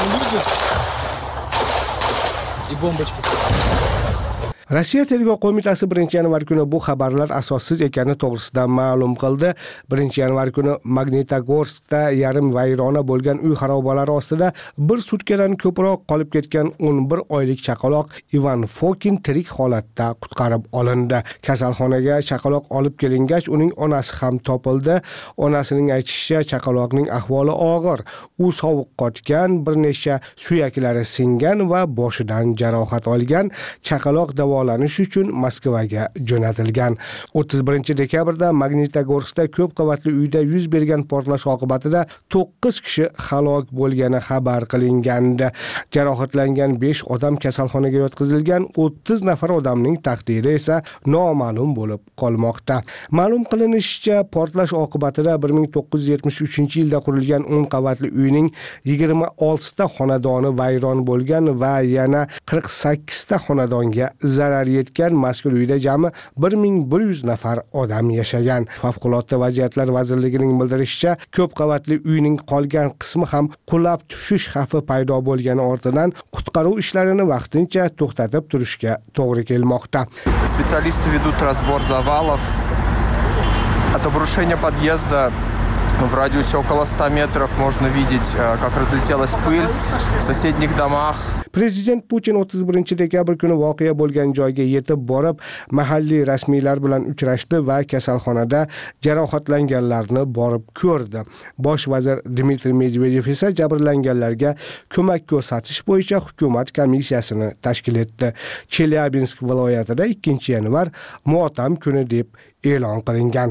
Rossiya Tergov qo'mitasi 1-yanvar kuni bu xabarlar asossiz ekani to'g'risida ma'lum qildi. 1-yanvar kuni Magnitogorskda yarim vayrona bo'lgan uy xarobalari ostida bir sutkadan ko'proq qolib ketgan 11 oylik chaqaloq Ivan Fokin tirik holatda qutqarib olindi. Kasalxonaga chaqaloq olib kelingach, uning onasi ham topildi. Onasining aytishicha, chaqaloqning ahvoli og'ir. U sovuq qotgan, bir nechta suyaklari singan va boshidan jarohat olgan. Chaqaloq davolanish uchun Moskvaga jo'natilgan. 31 dekabrda Magnitogorskda ko'p qavatli uyda yuz bergan portlash oqibatida 9 kishi halok bo'lgani xabar qilingandi. Jarohatlangan 5 odam kasalxonaga yotqizilgan, 30 nafar odamning taqdiri esa noma'lum bo'lib qolmoqda. Ma'lum qilinishicha, portlash oqibatida 1973-yilda qurilgan 10 qavatli uyning 26 ta xonadoni vayron bo'lgan va yana 48 ta xonadonga zarar yetgan. Mazkur uyda jami 1100 nafar odam yashagan. Favqulodda vaziyatlar vazirligining bildirishicha, ko'p qavatli uyning qolgan qismi ham qulab tushish xavfi paydo bo'lgani ortidan qutqaruv ishlarini vaqtincha to'xtatib turishga to'g'ri kelmoqda. Специалисты ведут разбор завалов. От обрушения подъезда в радиусе около 100 метров можно видеть, как разлетелась пыль в соседних домах. Prezident Putin 31 dekabr kuni voqea bo'lgan joyga yetib borib, mahalliy rasmiylar bilan uchrashdi va kasalxonada jarohatlanganlarni borib ko'rdi. Bosh vazir Dmitriy Medvedev esa jabrlanganlarga ko'mak ko'rsatish bo'yicha hukumat komissiyasini tashkil etdi. Chelyabinsk viloyatida 2-yanvar motam kuni deb e'lon qilingan.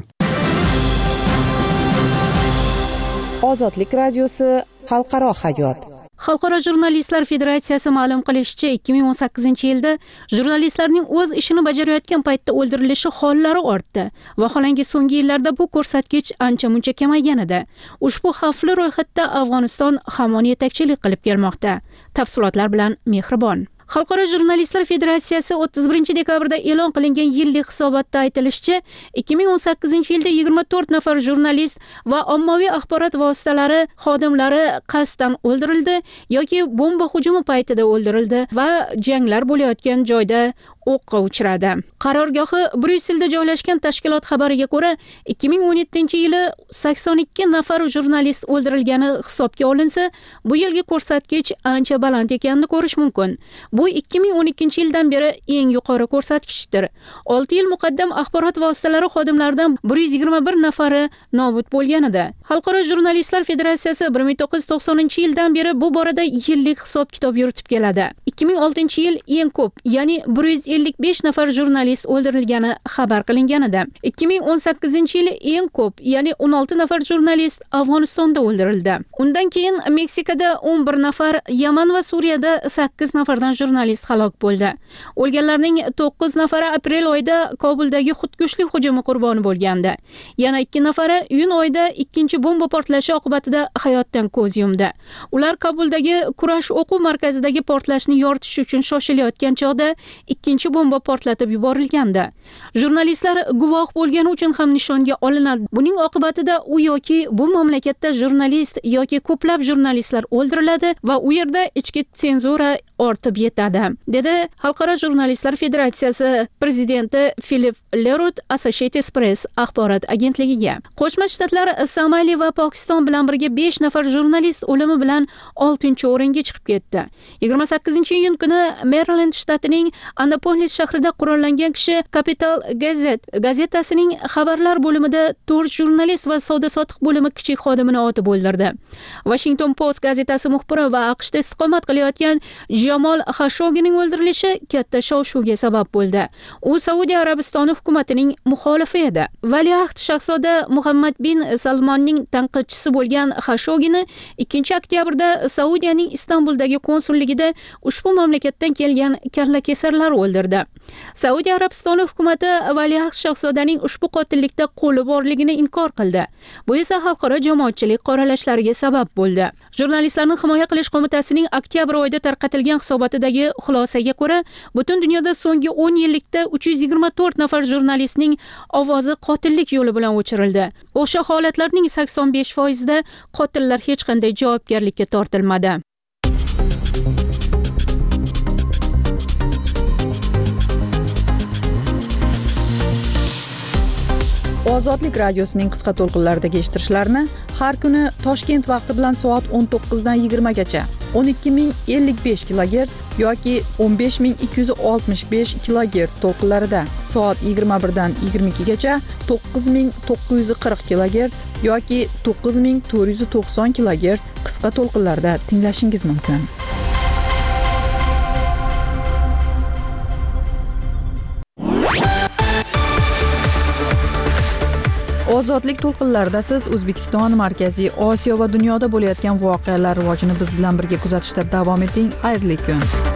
Ozodlik radiosi xalqaro hayot. Xalqaro jurnalistlar federatsiyasi ma'lum qilishicha, 2018-yilda jurnalistlarning o'z ishini bajarayotgan paytda o'ldirilishi hollari ortdi. Vaholanki so'nggi yillarda bu ko'rsatkich ancha-muncha kamaygan edi. Ushbu xavfli ro'yxatda Afg'oniston hamon yetakchilik qilib kelmoqda. Tafsilotlar bilan Mehribon. Xalqaro jurnalistlar federatsiyasi 31 dekabrda e'lon qilingan yillik hisobotda aytilishicha, 2018-yilda 24 nafar jurnalist va ommaviy axborot vositalari xodimlari qasddan o'ldirildi yoki bomba hujumi paytida o'ldirildi va janglar bo'layotgan joyda o'qqa uchradi. Qarorgohi Bryusselda joylashgan tashkilot xabariga ko'ra, 2017-yili 82 nafar jurnalist o'ldirilgani hisobga olinsa, bu yilgi ko'rsatkich ancha baland ekanini ko'rish mumkin. Bu 2012-yildan beri eng yuqori ko'rsatkichdir. 6 yil muqaddam axborot vositalari xodimlaridan 121 nafari nobud bo'lgan edi. Xalqaro jurnalistlar federatsiyasi 1990-yildan beri bu borada yillik hisob-kitob yuritib keladi. 2006-yil eng ko'p, ya'ni 155 nafar jurnalist o'ldirilgani xabar qilingan edi. 2018-yili eng ko'p, ya'ni 16 nafar jurnalist Afg'onistonda o'ldirildi. Undan keyin Meksikada 11 nafar, Yaman va Suriyada 8 nafardan jurnalist halok bo'ldi. O'lganlarning 9 nafari aprel oyida Kobuldagi xudkushlik hujumi qurboni bo'lgandi. Yana 2 nafari iyun oyida ikkinchi bomba portlashi oqibatida hayotdan ko'z yumdi. Ular Kobuldagi kurash o'quv markazidagi portlashni yoritish uchun shoshilayotgan chog'da ikkinchi bomba portlatib yuborilgandi. Jurnalistlar guvoh bo'lgani uchun ham nishonga olinadi. Buning oqibatida u yoki bu mamlakatda jurnalist yoki ko'plab jurnalistlar o'ldiriladi va u yerda ichki senzura ortib yetadi, dedi Xalqaro jurnalistlar federatsiyasi prezidenti Philip Lerut Associated Press axborot agentligiga. Qo'shma Shtatlar, Somali va Pokiston bilan birga 5 nafar jurnalist o'limi bilan 6-o'ringa chiqib ketdi. 28-iyun kuni Maryland shtatining Annapolis shahrida qurollangan kishi Capital gazetasining xabarlar bo'limida 4 jurnalist va savdo-sotiq bo'limi kichik xodimini otib o'ldirdi. Washington Post gazetasi muxbiri va AQShda istiqomat qilayotgan Jamol Khashoggining o'ldirilishi katta shov-shuvga sabab bo'ldi. U Saudiya Arabistoni hukumatining muxolifi edi. Valiahd shahzoda Muhammad bin Salmonning tanqidchisi bo'lgan Khashoggini 2-oktyabrda Saudiyaning Istanbuldagi konsulligida ushbu mamlakatdan kelgan kallakesarlar o'ldirdi. Saudiya Arabistoni hukumati Valiahd shahzodaning ushbu qotillikda qo'li borligini inkor qildi. Bu esa xalqaro jamoatchilik qoralashlariga sabab bo'ldi. Jurnalistlarni himoya qilish qo'mitasining oktyabr oyida tarqatilgan hisobotidagi xulosaga ko'ra, butun dunyoda so'nggi 10 yillikda 324 nafar jurnalistning ovozi qotillik yo'li bilan o'chirildi. O'sha holatlarning 85%da qotillar hech qanday javobgarlikka tortilmadi. Ozodlik radiosining qisqa to'lqinlaridagi eshittirishlarni har kuni Toshkent vaqti bilan soat 19 dan 20 gacha 12055 kHz yoki 15265 kHz to'lqinlarida, soat 21 dan 22 gacha 9940 kHz yoki 9490 kHz qisqa to'lqinlarda tinglashingiz mumkin. Ozodlik to'lqinlarida siz O'zbekiston, Markaziy Osiyo va dunyoda bo'layotgan voqealar rivojini biz bilan birga kuzatishda davom eting. Xayrli kun.